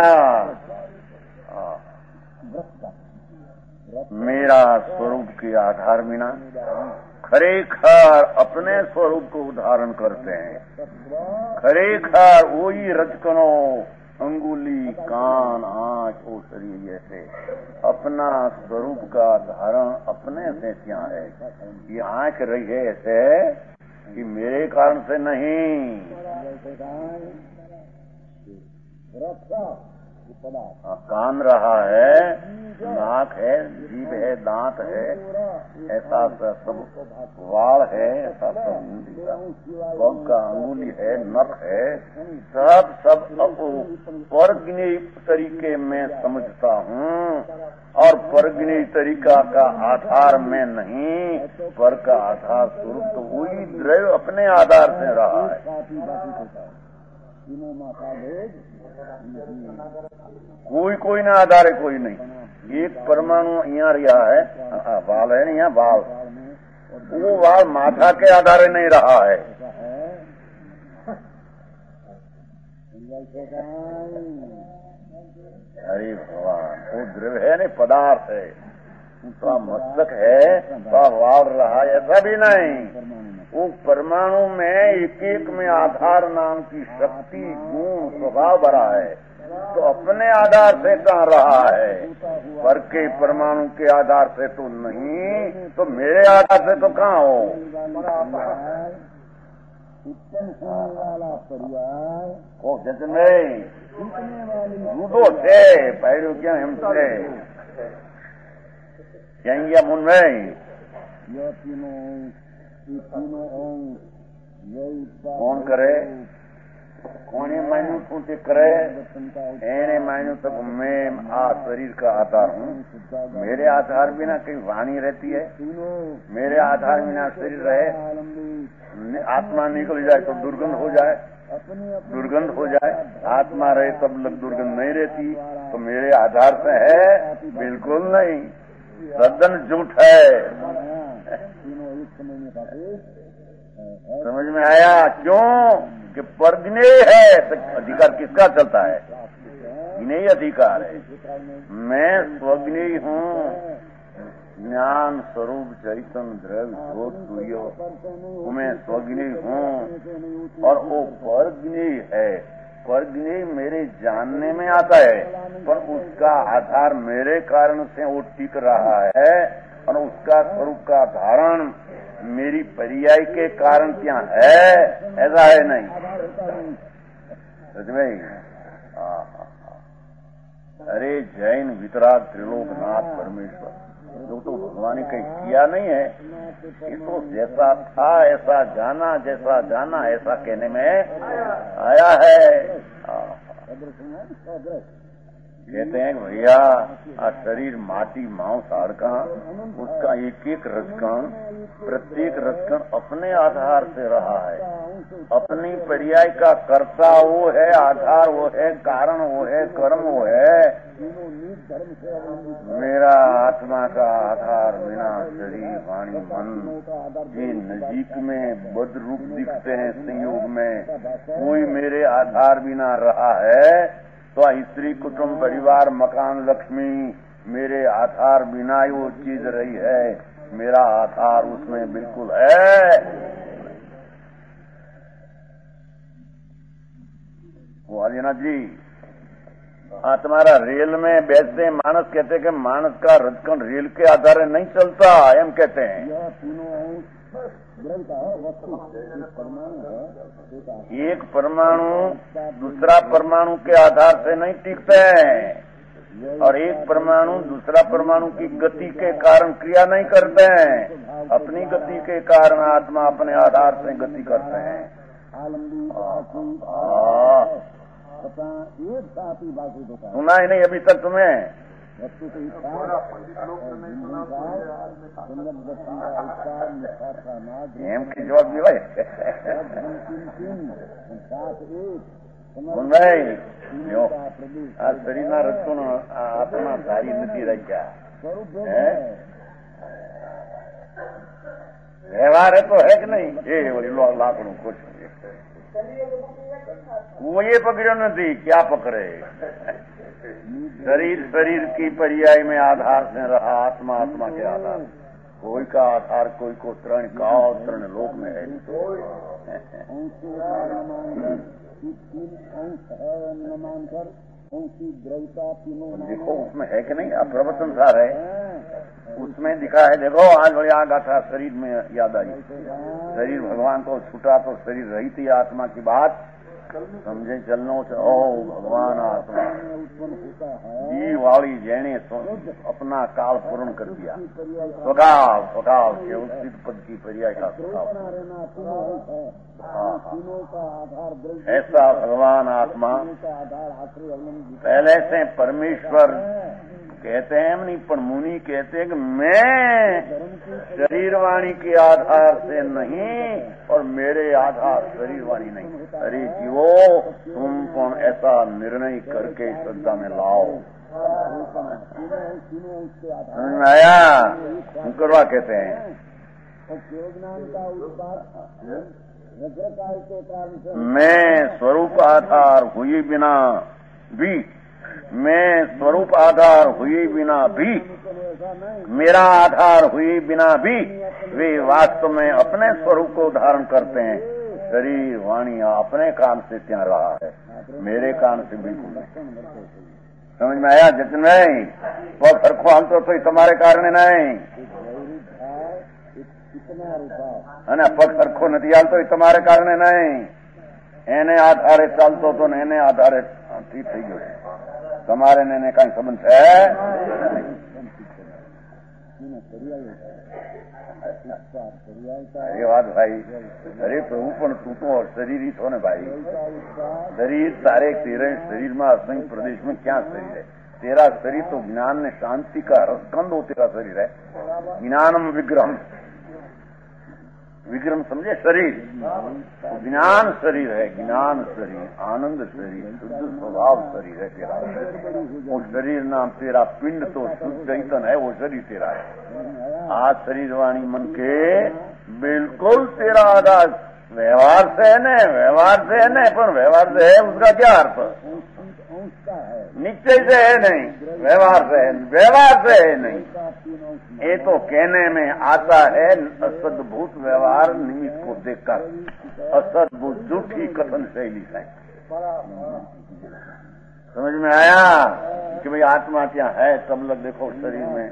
मेरा स्वरूप के आधार बिना खरेखर अपने स्वरूप को धारण करते हैं। खरेखर वही रचकनो अंगुली कान आंख ओ शरीर ऐसे अपना स्वरूप का धारण अपने से क्या है। ये आंख रही है ऐसे कि मेरे कारण से नहीं, कान रहा है, नाक है, जीभ है, दांत है, ऐसा सब वाल है, ऐसा सब पग का अंगुली है, नख है, सब परगिनी तरीके में समझता हूँ। और परगिनी तरीका का आधार में नहीं, पर का आधार स्वरूप तो वही द्रव्य अपने आधार से रहा है। कोई ना आधार है, कोई नहीं। एक परमाणु यहाँ रहा है, बाल है ना, यहाँ बाल, वो बाल माथा के आधार नहीं रहा है। अरे भगवान, वो द्रव्य है नहीं, पदार्थ है। तो मस्तक है तो बाल रहा, ऐसा भी नहीं। वो परमाणु में एक एक में आधार नाम की शक्ति गुण स्वभाव भरा है, तो अपने आधार से कहाँ रहा है, पर के परमाणु के आधार से तो नहीं, तो मेरे आधार से तो कहाँ हो। जैसे नहीं रूडो थे पैरों क्या हमसे यही मुन में तीनों अंश यही कौन करे? कोने मान्यू तू ते करे एने मान्यू तक मैं आ शरीर का आधार हूँ। मेरे आधार बिना कहीं वाणी रहती है? मेरे आधार बिना शरीर रहे, आत्मा निकल जाए तो दुर्गंध हो जाए, दुर्गंध हो जाए। आत्मा रहे तब लग दुर्गंध नहीं रहती। तो मेरे आधार से है? बिल्कुल नहीं, सदन झूठ है। समझ में आया? क्यों कि परज्ञेय है। तो अधिकार किसका चलता है? ज्ञेय अधिकार है। मैं स्वज्ञेय हूँ, ज्ञान स्वरूप चैतन्य द्रव्य भोग तुर्य, मैं स्वज्ञेय हूँ और वो परज्ञेय है। परज्ञेय मेरे जानने में आता है, पर उसका आधार मेरे कारण से वो टिक रहा है और उसका स्वरूप का धारण मेरी पर्याय के कारण क्या है? ऐसा है नहीं। समझ में? अरे जैन वितराग त्रिलोकनाथ परमेश्वर जो तो भगवान ने कहीं किया नहीं है। ये तो जैसा था ऐसा जाना, जैसा जाना ऐसा कहने में आया है। कहते हैं भैया आ शरीर माटी मांस हाड़का, उसका एक एक रजकण, प्रत्येक रजकण अपने आधार से रहा है। अपनी पर्याय का कर्ता वो है, आधार वो है, कारण वो है, कर्म वो है। मेरा आत्मा का आधार बिना शरीर वाणी मन ये नजीक में बद रूप दिखते हैं संयोग में, कोई मेरे आधार बिना रहा है तो स्त्री कुटुंब परिवार मकान लक्ष्मी मेरे आधार बिना ही वो चीज रही है। मेरा आधार उसमें बिल्कुल है। वो आदिनाथ जी तुम्हारा रेल में बैठते मानस कहते कि मानस का रजकण रेल के आधार नहीं चलता, एम कहते हैं। एक परमाणु दूसरा परमाणु के आधार से नहीं टिकते हैं और एक परमाणु दूसरा परमाणु की गति के कारण क्रिया नहीं करते हैं। अपनी गति के कारण आत्मा अपने आधार से गति करते हैं। सुना ही नहीं अभी तक तुम्हें? एम की जवाब भी भाई આ શરીરના રચનો આત્મા ધારી નથી રહ્યા. વ્યવહાર તો હે કે નહીં? એ લાકડું ખુશ कोई पकड़ो नहीं, क्या पकड़े? शरीर शरीर की पर्याय में आधार से रहा, आत्मा आत्मा के आधार। कोई का आधार कोई को तरण का और तरण लोक में है। देखो उसमें है कि नहीं? अब प्रवचन सार है उसमें दिखा है। देखो आज बड़ी आग था शरीर में याद आई। शरीर भगवान को छूटा तो शरीर रही थी आत्मा की बात समझे चलनो से। ओ भगवान आत्मा जी वाली जैने अपना काल पूर्ण कर दिया। स्वभाव स्वभाव केवल सिद्ध पद की पर्याय का स्वभाव। ऐसा भगवान आत्मा पहले से परमेश्वर कहते हैं नहीं, पर मुनि कहते हैं कि मैं शरीर वाणी के आधार से नहीं और मेरे आधार शरीर वाणी नहीं। अरे जीवो तुम कौन ऐसा निर्णय करके श्रद्धा में लाओ। समझ में आया? करवा कहते हैं मैं स्वरूप आधार हुई बिना भी, मैं स्वरूप आधार हुए बिना भी, मेरा आधार हुए बिना भी वे वास्तव में अपने स्वरूप को धारण करते हैं। शरीर वाणी अपने काम से ત્યાં रहा है, मेरे काम से बिल्कुल नहीं। समझ में आया? जतन नहीं पग हरखो हालतो तो तुम्हारे कारण नहीं, અને પગ હરખો નથી હાલતો એ તમારે કારણે નહીં। એને આધારે ચાલતો તો ને એને આધારે ઠીક થઈ ગયો। તમારે ને કઈ સંબંધ છે? अरे बात भाई, अरे प्रभु पण तू तो शरीर ही छो ने भाई। शरीर तारे तेरे शरीर में असंख्य प्रदेश में क्या शरीर है? तेरा शरीर तो ज्ञान ने शांति का रसकंद हो, तेरा शरीर है। ज्ञानम विग्रहम, विग्रह समझे शरीर, तो ज्ञान शरीर है, ज्ञान शरीर, आनंद शरीर, शुद्ध स्वभाव शरीर है तेरा। वो शरीर नाम तेरा पिंड तो शुद्ध चैतन है, वो शरीर तेरा है। आज शरीर वाणी मन के बिल्कुल तेरा आधार व्यवहार से है न, व्यवहार से है न, पर व्यवहार से है उसका क्या अर्थ? निश्चय से है नहीं, व्यवहार से है, व्यवहार से है नहीं। ये तो कहने में आता है असद्भूत व्यवहार निमित्त को देखकर, असद्भूत झूठी कथन शैली से। समझ में आया कि भाई आत्मा क्या है? तब लग देखो शरीर में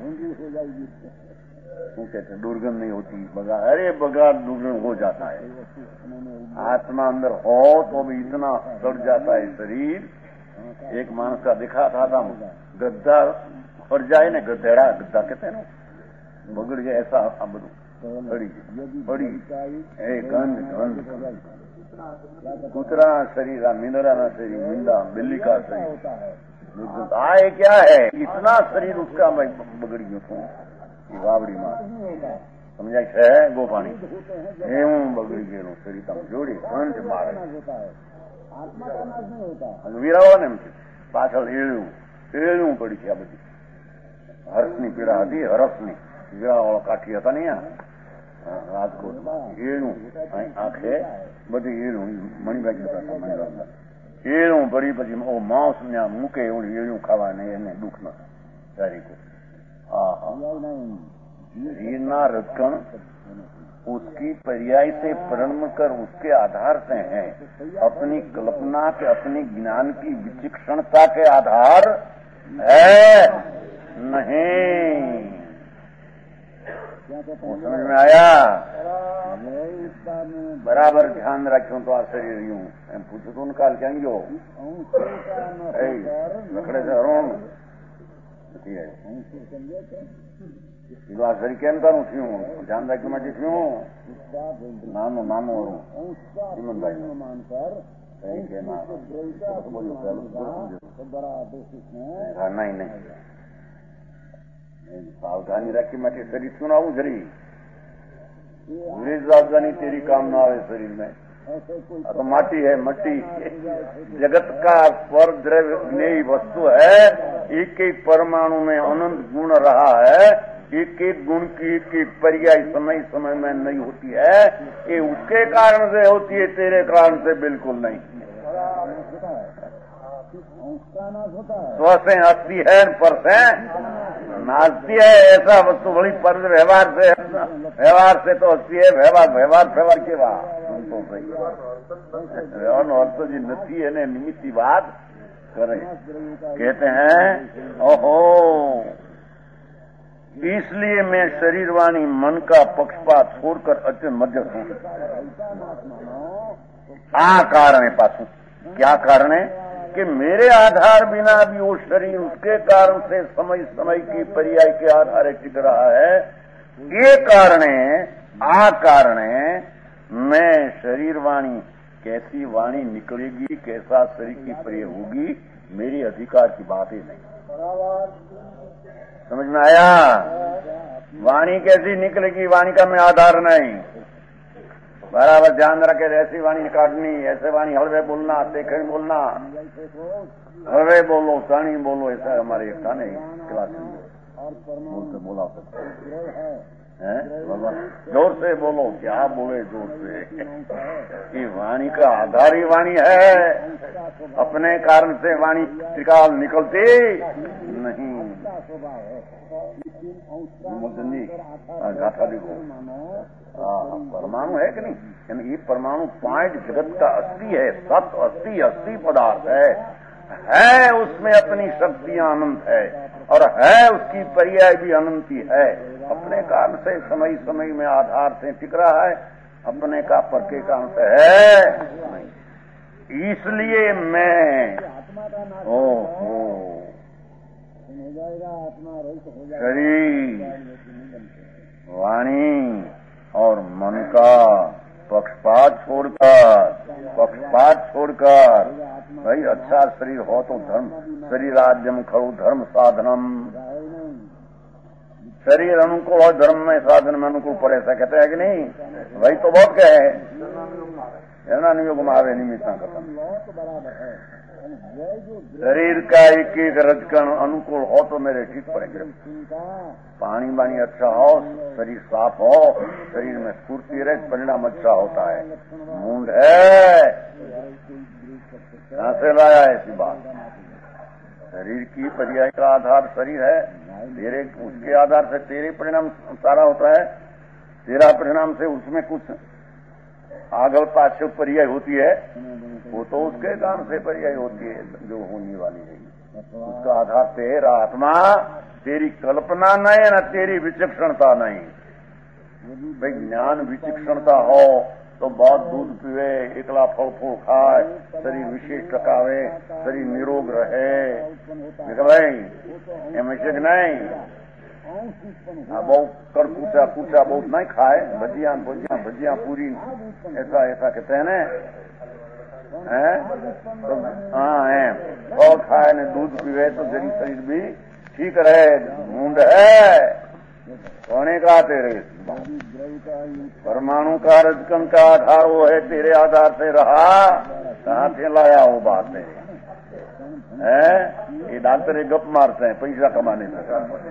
वो कहते दुर्गंध नहीं होती, बगा, अरे बगा दुर्गंध हो जाता है। आत्मा अंदर हो तो भी इतना सड़ जाता है शरीर। एक मानस का दिखा था गद्दा फट जाए ने, गद्धेड़ा गद्दा कहते हैं ना, बगड़ जाए ऐसा अब बड़ी गंध गंध कुतरा शरीर, मींदरा ना शरीर, मींदा बिल्ली का शरीर आए क्या है? इतना शरीर उसका मैं बगड़ गयो थो वावड़ी में, समझाय है गोपाणी एवं बगड़ी गયેલું શરીર તમ જોડી ગંધ મારે વીરાવો ને પાછળ એળ્યું પડી છે। આ બધી હર્ષની પીડા હતી, હરફની વીરાવાળો કાઠી હતા ને રાજકોટમાં, એળ્યું આંખે બધી એળ્યું મણિભાઈ જતા હતા મણિભાઈ, એળ્યું પડી પછી માંસ ને મૂકે એવું એળ્યું ખાવાને એને દુઃખ ન તારીખો। शरीरना रखण उसकी पर्याय से प्रणम कर उसके आधार से है, अपनी कल्पना के अपनी ज्ञान की विचक्षणता के आधार है नहीं। वो समझ में आया? बराबर ध्यान रखो तो आ शरीर यूं एम पूछो तो काल क्या गयो लकड़े से हरोण આ શરીર કેમ કરું થયું? ધ્યાન રાખવા માટે થયું નાનું નાનું હરું હિમંતભાઈ નહીં નહીં સાવધાની રાખી માટે શરીર શું આવું શરીર पूरी सावधानी तेरी काम ना आवे शरीर में। तो माटी है, मट्टी जगत का स्वर द्रव्य ज्ञेय वस्तु है, एक एक परमाणु में अनंत गुण रहा है, एक एक गुण की एक एक पर्याय समय समय में नहीं होती है, ये उसके कारण से होती है, तेरे कारण से बिल्कुल नहीं। स्व से हस्ती है, पर से नाचती है, ऐसा वस्तु बड़ी पर व्यवहार से तो हस्ती है, व्यवहार के बाद तो सही अर्थ जी नथी है ने निमित्ती बात करे कहते हैं। ओहो, इसलिए मैं शरीर वाणी मन का पक्षपात छोड़कर अत्यंत मध्यस्थ हूं। आ कारण है पासू, क्या कारण है कि मेरे आधार बिना भी वो शरीर उसके कारण से समय समय की पर्याय के आधार टिक रहा है। ये कारण है, आ कारण है मैं शरीर वाणी कैसी वाणी निकलेगी, कैसा शरीर की पर्याय होगी, मेरी अधिकार की बात ही नहीं। समझ में आया? वाणी कैसी निकलेगी, वाणी का मैं आधार नहीं। बराबर ध्यान रखे, ऐसी वाणी काटनी, ऐसे वाणी हलवे बोलना, देखने बोलना, हलवे बोलो, साणी बोलो, ऐसा हमारे एक था नहीं क्लास में बोलते बोला सकते हैं। जोर से बोलो, क्या बोले जोर से? ये वाणी का आधार ही वाणी है, अपने कारण से वाणी त्रिकाल निकलती नहीं। गाथा देखो, परमाणु है कि नहीं? यानी ये परमाणु पॉइंट जगत का अस्थि है, सत अस्थि पदार्थ है उसमें अपनी शक्तियां अनंत है और है उसकी पर्याय भी अनंती है। अपने कारण से समय समय में आधार से टिक रहा है, अपने का पर के कारण से है नहीं। इसलिए मैं शरीर वाणी और मन का पक्षपात छोड़कर भाई अच्छा शरीर हो तो धर्म शरीराद्यम खड़ु धर्म साधनम, शरीर अनुकूल और धर्म में साधन में अनुकूल पड़े, ऐसा कहते हैं कि नहीं? वही तो बहुत कहे नियोग में आवे निमित्ता खत्म। शरीर का एक एक रजकण अनुकूल हो तो मेरे ठीक पड़ेंगे। पानी वानी अच्छा हो, शरीर साफ हो, शरीर में स्फूर्ति रहे, परिणाम अच्छा होता है। मूंड है कहां से लाया ऐसी बात? शरीर की पर्याय का आधार शरीर है, तेरे उसके आधार से तेरे परिणाम सारा होता है। तेरा परिणाम से उसमें कुछ आगल पाछे पर्याय होती है, वो तो उसके काम से पर्याय होती है जो होने वाली है। उसका आधार तेरा आत्मा, तेरी कल्पना नहीं ना तेरी विचक्षणता नहीं। भाई ज्ञान विचक्षणता हो तो बहुत दूध पीवे, एकला फल फूल खाए, शरीर विशेष टकावे, शरीर निरोग रहे, देखो भाई हमेशा नहीं। बहुत कर कूचा बहुत नहीं खाए, भजिया पूरी ऐसा कहते हैं ना, तो हाँ है फल खाए ने दूध पीवे तो शरीर भी ठीक रहे। मूंड है सोने का तेरे परमाणु का रजकण का आधार वो है, तेरे आधार से रहा, कहाँ से लाया वो बात है? ये डॉक्टर एक गप मारते हैं पैसा कमाने में।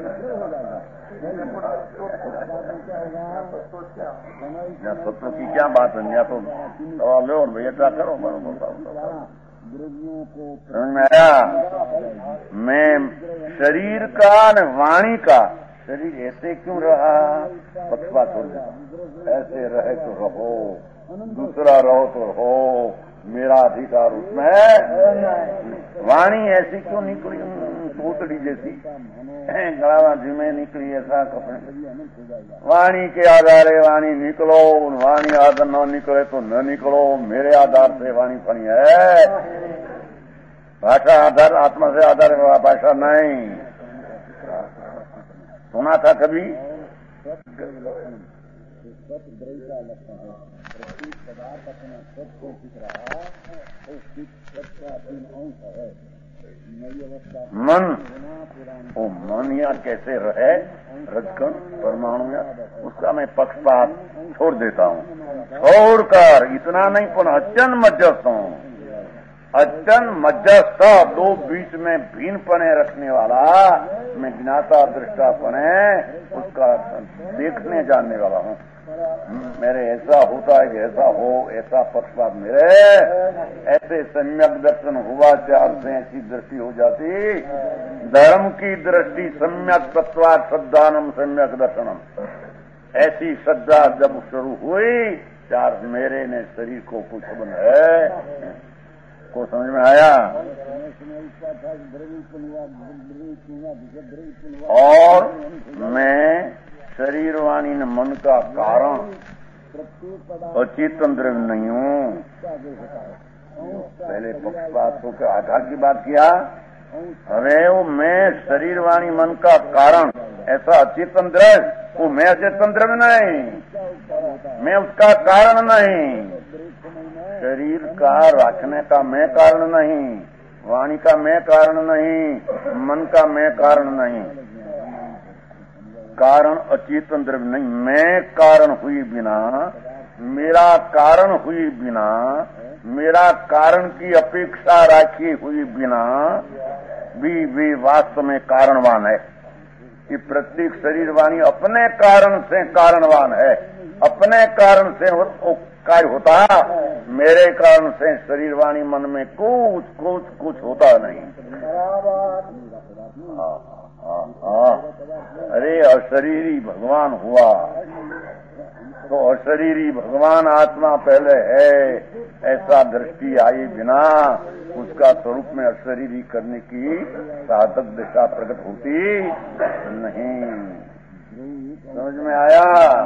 यहाँ सत्यों की क्या बात है? या तो सवाल लो और भैया क्या करो, बरोबर समझ में आया? मैं शरीर का न वाणी का, शरीर ऐसे क्यों रहा? पक्षपात हो गया, ऐसे रहे तो रहो, दूसरा रहो तो रहो, मेरा अधिकार उसमें। वाणी ऐसी क्यों निकली तोतड़ी जैसी, गलावा जी में निकली ऐसा कपड़े? वाणी के आधारे वाणी निकलो, वाणी आधार न निकले तो न निकलो, मेरे आधार से वाणी फणी है। भाषा आधार आत्मा से आधार भाषा नहीं। सुना था कभी? मन, वो मन या कैसे रहे रजकण परमाणु या, उसका मैं पक्षपात छोड़ देता हूँ। छोड़कर इतना नहीं पर अचन मध्यस्थ हूँ, अचन मध्यस्थ दो बीच में भिन्न पने रखने वाला, मैं ज्ञाता दृष्टा पने उसका देखने जानने वाला हूँ। मेरे ऐसा होता है कि ऐसा हो, ऐसा पक्षपात मेरे, ऐसे सम्यक दर्शन हुआ चार से ऐसी दृष्टि हो जाती। धर्म की दृष्टि सम्यक तत्वा श्रद्धानम सम्यक दर्शनम, ऐसी श्रद्धा जब शुरू हुई, चार मेरे ने शरीर को कुछ बन है को समझ में आया। और मैं शरीर वाणी न मन का कारण अचेतन द्रव्य नहीं हूँ। पहले पक्षपात होकर आधार की बात किया, अरे वो मैं शरीर वाणी मन का कारण ऐसा अचेतन द्रव्य, वो मैं अचेतन द्रव्य नहीं, मैं उसका कारण नहीं। शरीर का रखने का मैं कारण नहीं, वाणी का मैं कारण नहीं, मन का मैं कारण नहीं। कारण अचेतन द्रव्य नहीं, मैं कारण हुई बिना, मेरा कारण हुई बिना, मेरा कारण की अपेक्षा राखी हुई बिना भी वास्तव में कारणवान है। कि प्रत्येक शरीर वाणी अपने कारण से कारणवान है, अपने कारण से कार्य होता, मेरे कारण से शरीर वाणी मन में कुछ होता नहीं। अरे अशरीरी भगवान हुआ तो अशरीरी भगवान आत्मा पहले है, ऐसा दृष्टि आई बिना उसका स्वरूप में अशरीरी करने की साधक दिशा प्रकट होती नहीं। समझ में आया?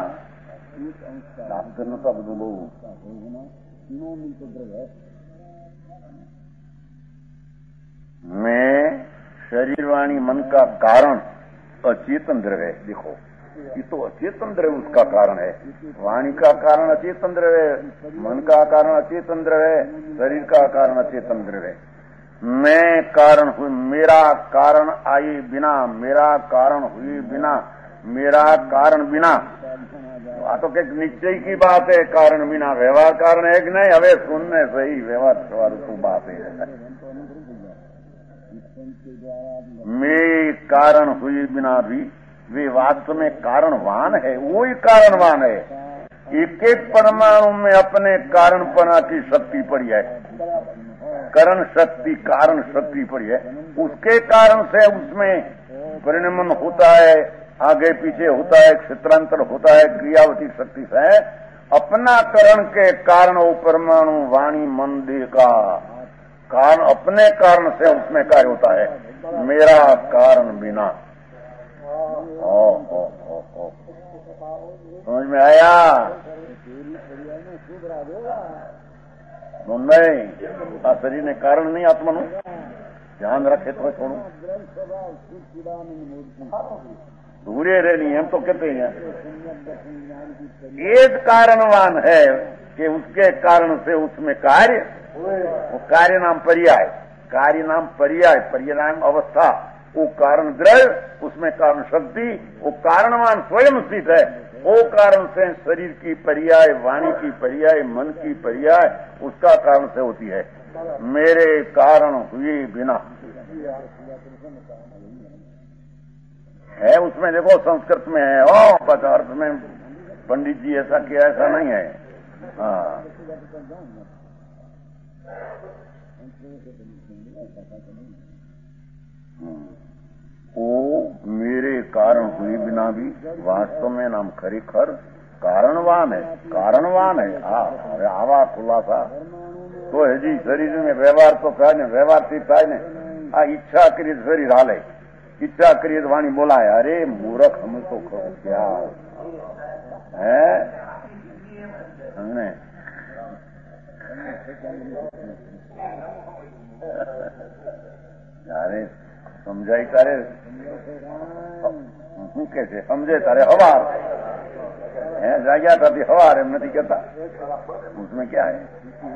डॉक्टर ने सब बोलो मैं शरीर वाणी मन का कारण अचेतन द्रव्य। देखो ये तो अचेतन द्रव्य उसका कारण है। वाणी का कारण अचेतन द्रव्य है, मन का कारण अचेतन द्रव्य है, शरीर का कारण अचेतन द्रव्य है। मैं कारण हुई, मेरा कारण आए बिना, मेरा कारण हुई बिना, मेरा कारण बिना, आ तो एक निश्चय की बात है। कारण बिना व्यवहार कारण है कि नहीं? हवे सुनने सही व्यवहार स्वरूप बात है। मैं कारण हुई बिना भी वे वास्तव में कारणवान है, वो ही कारणवान है। एक एक परमाणु में अपने कारणपना की शक्ति पड़ी है, करण शक्ति, कारण शक्ति पड़ी है। उसके कारण से उसमें परिणमन होता है, आगे पीछे होता है, क्षेत्रांतर होता है, क्रियावती शक्ति से अपना करण के कारण वो परमाणु वाणी मन देह का कारण, अपने कारण से उसमें कार्य होता है। मेरा कारण बिना। समझ में आया? नहीं, शरीर ने कारण नहीं, आत्मा नु ध्यान रखे तो छोड़ू दूरे रहनी है। हम तो कहते हैं एक कारणवान है कि उसके कारण से उसमें कार्य, वो कार्य नाम पर्याय, कार्य नाम पर्याय, पर्याय नाम अवस्था, वो कारण द्रव्य, उसमें कारण शक्ति, वो कारणवान स्वयं स्थित है। वो कारण से शरीर की पर्याय, वाणी की पर्याय, मन की पर्याय उसका कारण से होती है। मेरे कारण हुए बिना है, उसमें देखो संस्कृत में है, अर्थ में पंडित जी ऐसा किया, ऐसा नहीं है। हाँ, वो मेरे कारण हुई बिना भी वास्तव में नाम खरेखर कारणवान है, कारणवान है। आवा खुलासा तो है जी। शरीर में व्यवहार तो થાય ને, વ્યવહારથી થાય ને। આ ઈચ્છા કરી શરીર હાલે, ઈચ્છા કરી વાણી બોલાય। અરે મૂર્ખ, हम तो क्या है हमने यारे समझाई तारे શું કે છે? સમજે તારે હવાર है, जाग्या था हवार, एम नहीं कहता, उसमें क्या है?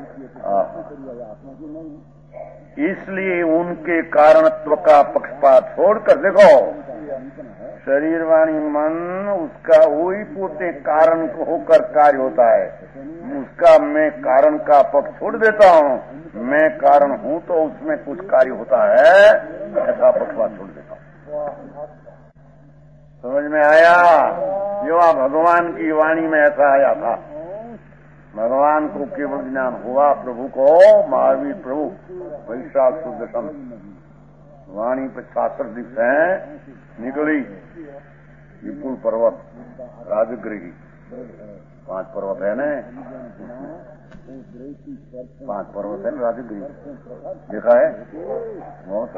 इसलिए उनके कारणत्व का पक्षपात छोड़कर देखो, शरीर वाणी मन उसका वही पोते कारण होकर कार्य होता है। उसका मैं कारण का पक्ष छोड़ देता हूँ, मैं कारण हूँ तो उसमें कुछ कार्य होता है, ऐसा पक्षपात छोड़ देता हूँ। समझ में आया? जो भगवान की वाणी में ऐसा आया था, भगवान को केवल ज्ञान हुआ, प्रभु को, महावीर प्रभु वैशाख शुद्ध संत वाणी पे 66 दिवस है निकली। विपुल पर्वत राजगृही 5 पर्वत है न, 5 पर्वत है न राजगृही, देखा है? बहुत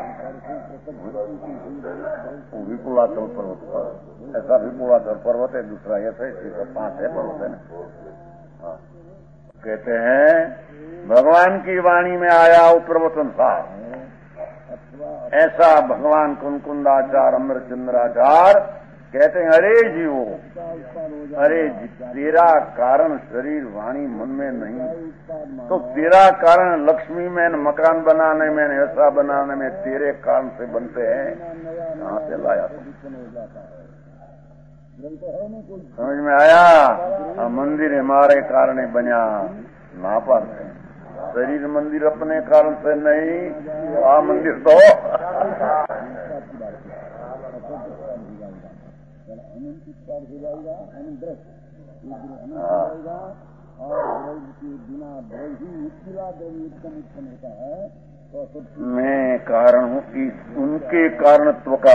विपुलाचल पर्वत, ऐसा विपुलाचल पर्वत है, दूसरा ऐसा है, 5 है पर्वत है न। हाँ, कहते हैं भगवान की वाणी में आया वो प्रवचन था। ऐसा भगवान कुंकुंदाचार अमरचंद्राचार कहते हैं, अरे जीवो, अरे तेरा कारण शरीर वाणी मन में नहीं, तो तेरा कारण लक्ष्मी में, मकान बनाने में, ऐसा बनाने में तेरे कारण से बनते हैं, कहां से लाया तुम? समझ में आया? मंदिर हमारे कारण बना, नापास है। शरीर मंदिर अपने कारण से नहीं, आ मंदिर तो मैं कारण हूँ। उनके कारणत्व का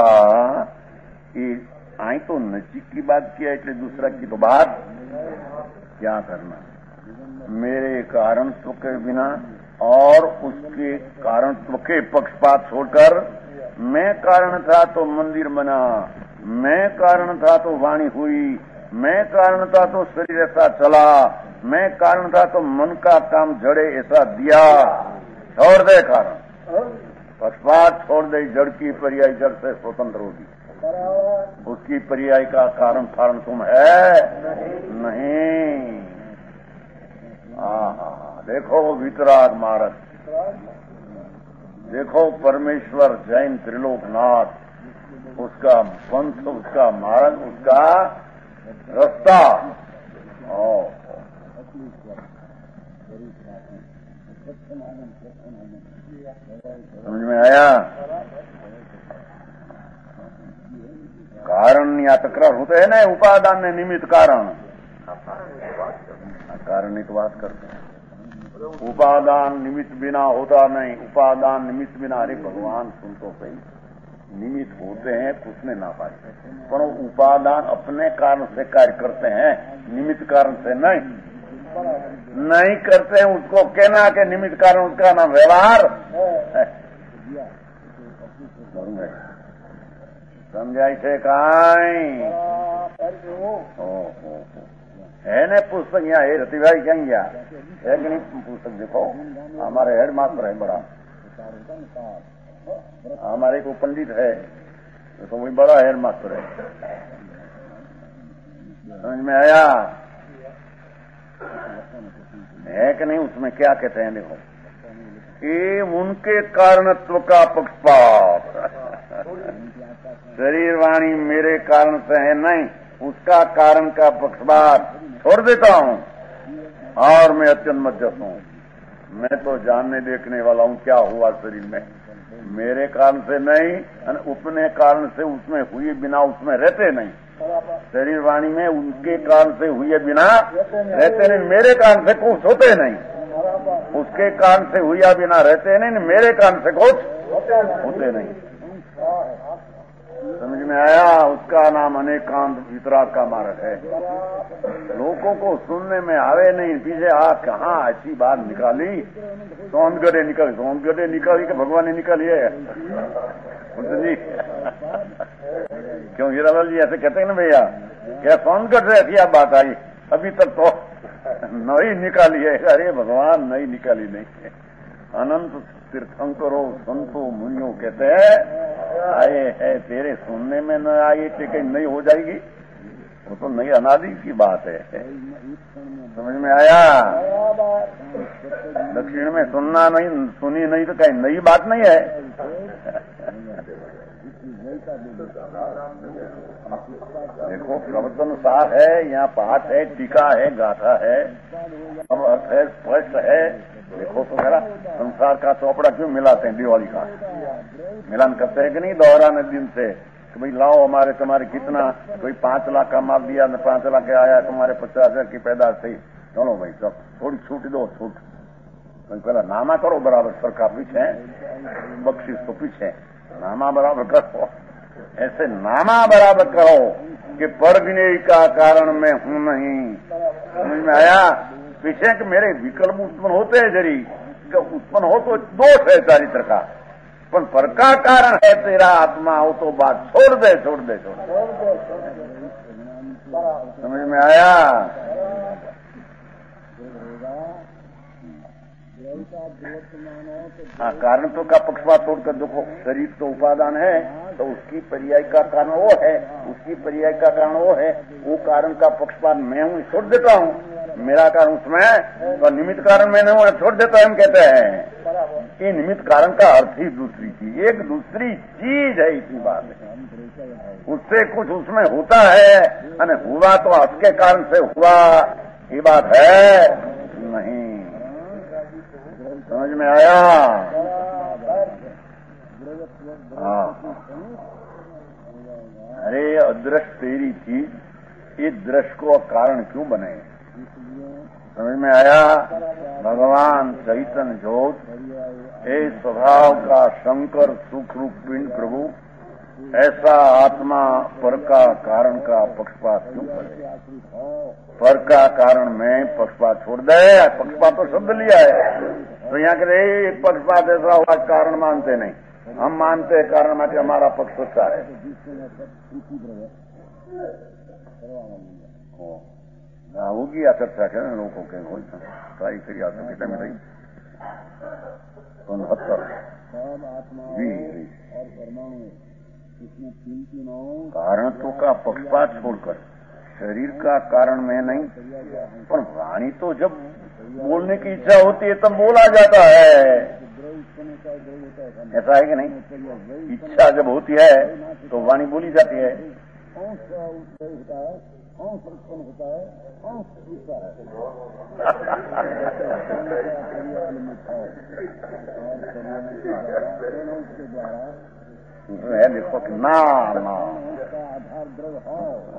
आई तो नजीक की बात किया, इसलिए दूसरा की तो बात क्या करना। मेरे कारणत्व के बिना और उसके कारणत्व के पक्षपात छोड़कर, मैं कारण था तो मंदिर बना, मैं कारण था तो वाणी हुई, मैं कारण था तो शरीर ऐसा चला, मैं कारण था तो मन का काम जड़े ऐसा दिया। छोड़ दे कारण, पक्षपात छोड़ दे, जड़ की पर्याय जड़ से स्वतंत्र होगी। उसकी पर्याय का कारण फारण तुम है नहीं। देखो वितराग मार्ग, देखो परमेश्वर जैन त्रिलोकनाथ, उसका पंथ, उसका मार्ग, उसका रास्ता। समझ में आया? कारण या तकरार होते हैं ना, उपादान ने निमित्त कारण, कारण एक बात करते हैं। उपादान निमित्त बिना होता नहीं, उपादान निमित्त बिना। अरे भगवान सुन तो सही, निमित्त होते हैं कुछ ने ना पाए, पर उपादान अपने कारण से कार्य करते हैं, निमित्त कारण से नहीं करते हैं। उसको कहना कि निमित्त कारण, उसका नाम व्यवहार। समझाई से काई है ने पुस्तक यहाँ है रतिभाई क्या है कि नहीं? पुस्तक देखो, हमारे हेड मास्टर है बड़ा, हमारे को पंडित है तो वही बड़ा हेड मास्टर है। समझ में आया है कि नहीं? उसमें क्या कहते हैं देखो, ये उनके कारणत्व का पक्षपात। शरीर वाणी मेरे कारण से है नहीं, उसका कारण का पक्षपात छोड़ देता हूं और मैं अत्यंत मध्यस्थ हूं। मैं तो जानने देखने वाला हूं क्या हुआ शरीर में, मेरे कारण से नहीं, अपने कारण से उसमें हुए बिना उसमें रहते नहीं। शरीर वाणी में उनके कारण से हुए बिना रहते नहीं, मेरे कारण से कुछ होते नहीं। उसके कारण से हुआ बिना रहते नहीं, मेरे कारण से कुछ होते नहीं। समझ में आया? उसका नाम अनेकांत वितराग का मार्ग है। लोगों को सुनने में आवे नहीं, पीछे कहाँ ऐसी बात निकाली, सोनगढ़े निकाली कि भगवान ने निकाली है जी। क्यों हीरालाल जी ऐसे कहते हैं ना भैया, क्या सोनगढ़ से ऐसी बात आई? अभी तक तो नहीं निकाली है। अरे भगवान नहीं निकाली नहीं, अनंत तीर्थंकरों संतों मुनियों कहते हैं आए है, तेरे सुनने में न आई कि कहीं नहीं हो जाएगी, वो तो नई अनादि की बात है। समझ में आया? दक्षिण में सुनना नहीं, सुनी नहीं तो कहीं नई बात नहीं है। देखो प्रवचन सार है, यहाँ पाठ है, टीका है, गाथा है, अब अर्थ है, स्पष्ट है। देखो तो मेरा संसार का चौपड़ा क्यों मिलाते हैं? दिवाली का मिलान करते हैं कि नहीं दोहराने दिन से कि भाई लाओ हमारे तुम्हारे कितना, कोई 5 लाख का माप दिया, 5 लाख आया, तुम्हारे 50,000 की पैदाश थी, चलो भाई सब थोड़ी छूट दो, छूट पहला नामा करो बराबर, सरकार पीछे बख्शीश तो पीछे, नामा बराबर करो। ऐसे नामा बराबर करो कि परगिने का कारण मैं हूं नहीं। समझ में आया? पीछे कि मेरे विकल्प उत्पन्न होते हैं जरी, उत्पन्न हो तो दोष है चारित्र का, पर का कारण है तेरा आत्मा हो तो बात छोड़ दे। समझ में आया? हाँ, कारण तो का पक्षपात छोड़कर देखो, शरीर तो उपादान है तो उसकी पर्याय का कारण वो है, उसकी पर्याय का कारण वो है, वो कारण का पक्षपात मैं हूँ छोड़ देता हूँ, मेरा कारण उसमें तो निमित्त कारण मैंने हूँ छोड़ देता है। हम कहते हैं कि निमित्त कारण का अर्थ ही दूसरी चीज, एक दूसरी चीज है, इतनी बात है। उससे कुछ उसमें होता है, हुआ तो उसके कारण से हुआ, ये बात है नहीं। समझ में आया? हाँ। अरे अदृश्य तेरी चीज, ये दृश्य को कारण क्यों बने? समझ में आया? भगवान चैतन्य ज्योत, ये स्वभाव का शंकर सुख रूप पिंड प्रभु, ऐसा आत्मा पर का कारण का पक्षपात क्यों करे? पर का कारण में पक्षपात छोड़ दे। पक्षपात तो शब्द लिया है, तो यहाँ के एक पक्षपात ऐसा हुआ कारण मानते नहीं, हम मानते हैं कारण माटे हमारा पक्ष सच्चा है। होगी या चर्चा करें लोगों के हो ट्राई करिए आते कितने में रही 69 सब आत्माओं और परमाणु इसमें तीनों कारणत्व का पक्षपात छोड़कर शरीर का कारण में नहीं, पर वाणी तो जब बोलने की इच्छा होती है तब बोला जाता है, ऐसा है कि नहीं? इच्छा जब होती है तो वाणी बोली जाती है। है देखो ना आधार द्रव्य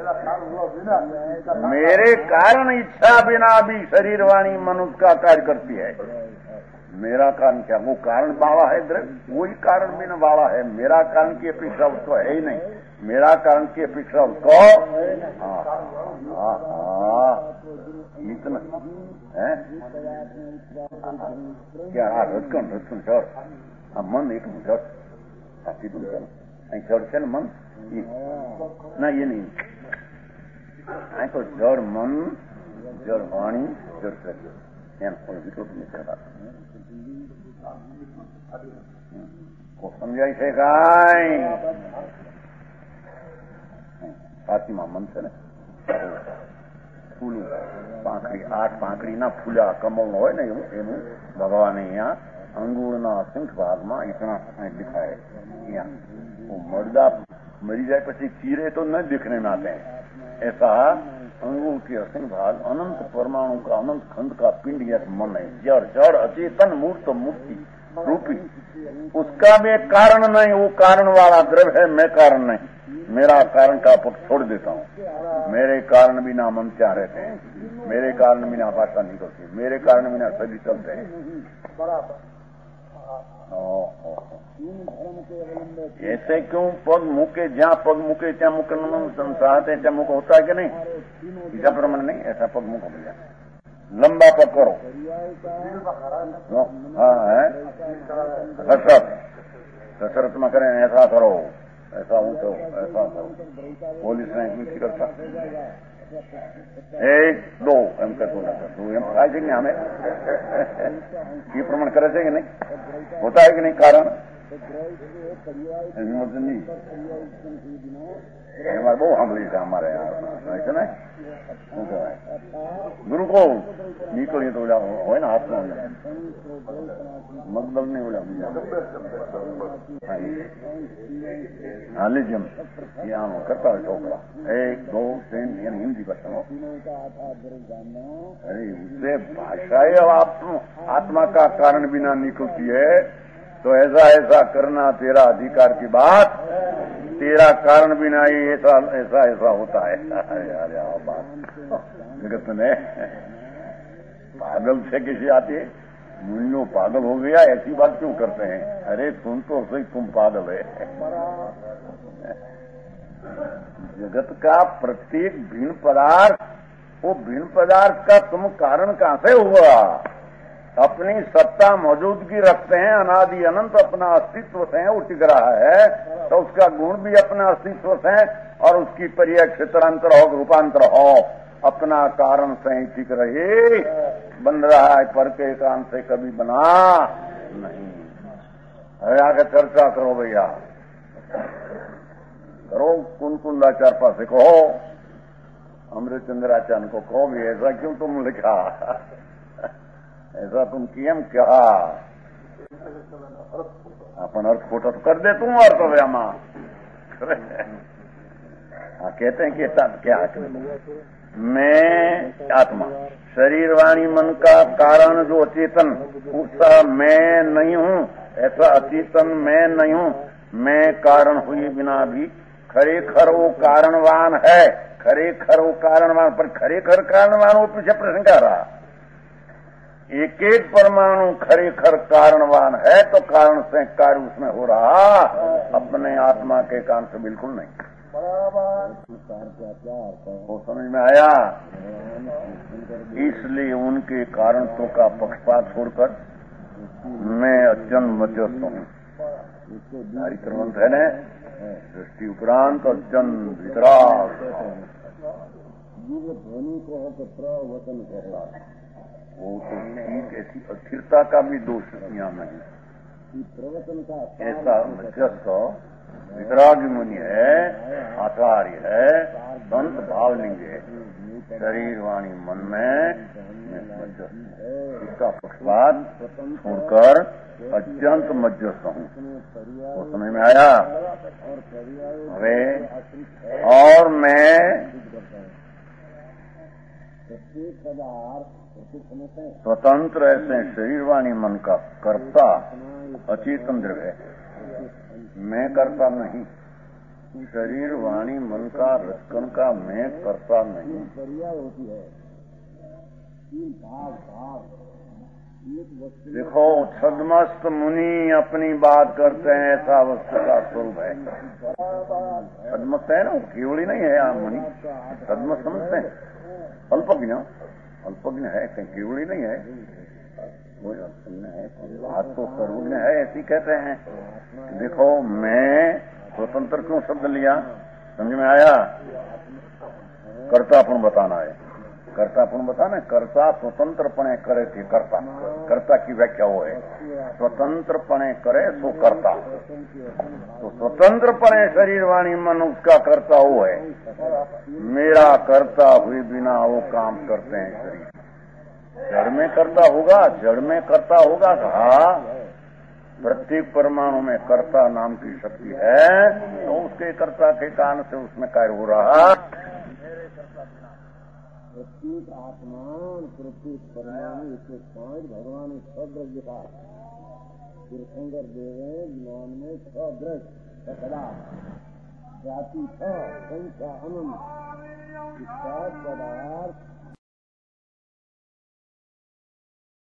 मेरे कारण इच्छा बिना भी शरीर वाणी मनुष्य का कार्य करती है। मेरा कारण क्या? वो कारण बाड़ा है द्रव्य, वही कारण बिना बाड़ा है। मेरा कारण की अपेक्षा उसको है ही नहीं, मेरा कारण की अपेक्षा उसको इतना है क्या? रचकन चढ़ मन एक चढ़ साथी तुम चल અહીં જળ છે ને મન ના એ નહીં, અહીં તો જળ મન જળ વાણી જળ શરીર એમ કોઈ વિરોધ નહીં કરતા. સમજાય છે કાંઈ? સાચીમાં મન છે ને ફૂલું પાંખડી, 8 પાંખડીના ફૂલા કમળ હોય ને એવું ભગવાને અહીંયા अंगूरना असंख्य भाग में इतना लिखा है। यहाँ वो मर्दा मरी जाए पीछे चीरे तो न दिखने में आते हैं, ऐसा अंगूर के असंख्य भाग अनंत परमाणु का अनंत खंड का पिंड यह मन है। जड़ जड़ अचेतन मूर्त मुक्ति रूपी, उसका में कारण नहीं, वो कारण वाला द्रव्य है, मैं कारण नहीं। मेरा कारण का पक्ष छोड़ देता हूँ। मेरे कारण बिना मन क्या रहते हैं, मेरे कारण बिना भाषा निकलती, मेरे कारण बिना सभी चलते हैं। ऐसे क्यों पग मुके, जहाँ पग मुके त्या मुक संसार है, त्या मुक होता है कि नहीं? इसा प्रमाण नहीं, ऐसा पग मुक हो गया। लंबा पग करो, हाँ है कसरत में करें, ऐसा करो, ऐसा उठो, ऐसा करो। पुलिस ने नहीं करता, 1 2 એમ કરતો તું એમ થાય છે કે અમે એ પ્રમાણ કરે છે કે નહીં? હોતા है कि नहीं? कारण नहीं એમાં બહુ સાંભળી છે અમારે છે ને શું કહેવાય ગુરુ કહો નીકળીએ તો ઓલા હોય ને હાથમાં મતલબ નહીં ઓલા બીજા હાલે જેમ એ આનો કરતા હોય છોકરા 1 2 3 એની હિન્દી ભાષામાં। अरे उससे भाषाएं आत्मा का कारण बिना निकलती है, तो ऐसा ऐसा करना तेरा अधिकार की बात, तेरा कारण बिना ही ऐसा ऐसा ऐसा होता है। अरे बात जगत में पागल से किसी आती है, मुन्नो पागल हो गया, ऐसी बात क्यों करते हैं? अरे तुम तो सही तुम पागल है। जगत का प्रत्येक भिन्न पदार्थ, वो भिन्न पदार्थ का तुम कारण कहां से हुआ? अपनी सत्ता मौजूदगी रखते हैं, अनादि अनंत अपना अस्तित्व से वो टिक रहा है, तो उसका गुण भी अपना अस्तित्व से, और उसकी पर्याय क्षेत्रांतर हो रूपांतर हो, अपना कारण से ही टिक रही, बन रहा है, पर के काम से कभी बना नहीं। अरे आगे चर्चा करो भैया, करो कुंकुंदाचार्य पास कहो, अमृतचंद्राचार्य को कहो भी ऐसा क्यों तुम लिखा, ऐसा तुम कियम क्या? अपन अर्थ खोटा तो कर दे तुम अर्थ व्यामा कहते हैं कि क्या मैं आत्मा, शरीर वाणी मन का कारण जो अचेतन, उसका मैं नहीं हूँ, ऐसा अचेतन मैं नहीं हूँ। मैं कारण हुए बिना भी खरेखर वो कारणवान है, खरेखर वो कारणवान, पर खरेखर कारणवान वो पीछे प्रश्न कर रहा। एक एक परमाणु खरेखर कारणवान है, तो कारण से कार्य उसमें हो रहा, अपने आत्मा के कारण से बिल्कुल नहीं। वो समझ में आया? इसलिए उनके कारणों का पक्षपात छोड़कर मैं अत्यंत मध्यस्थ हूँ। क्रमंत है न, दृष्टि उपरांत अत्यंत वितराग, ध्वनि को प्रवचन कहला, वो तो ठीक, ऐसी अस्थिरता का भी दोष यहाँ नहीं। प्रवचन का ऐसा मध्यस्थ वितरागी मुनि है, आचार्य है, संत भावलिंग है, शरीर वाणी मन में मध्यस्थ है। इसका पक्षपात छोड़कर अत्यंत मध्यस्थ हूँ। वो समझ में आया? अरे और मैं स्वतंत्र ऐसे शरीर वाणी मन का कर्ता अचेतन द्रव्य है, मैं करता नहीं। शरीर वाणी मन का रचकन का मैं करता नहीं। देखो छद्मस्त मुनि अपनी बात करते हैं, ऐसा वस्तु का स्वरूप है। छद्मस्त है ना, केवली नहीं है। आप मुनि छद्मस्त समझते हैं, अल्पज्ञ है, कहीं केवली नहीं है। कोई अल्पज्ञ है, बात तो सर्वज्ञ है, ऐसी कहते हैं। देखो मैं स्वतंत्र क्यों शब्द लिया, समझ में आया? कर्तापन बताना है, कर्तापन बताना। कर्ता स्वतंत्रपणे करे थे कर्ता, कर्ता की व्याख्या वो है, स्वतंत्रपणे करे सो कर्ता। तो स्वतंत्रपणे शरीर वाणी मन उसका कर्ता वो है। मेरा कर्ता हुए बिना वो काम करते हैं शरीर। जड़ में करता होगा, जड़ में करता होगा। हाँ, प्रत्येक परमाणु में कर्ता नाम की शक्ति है, तो उसके कर्ता के कारण से उसमें कार्य हो रहा। प्रत्येक आत्मा, प्रत्येक परमाणु, इसके 5 भगवान 6 द्रव्य लिखा। तीर्थंकर देवे ज्ञान में 6 द्रव्य, सदा जाति 6, संख्या अनंत। 7 पदार्थ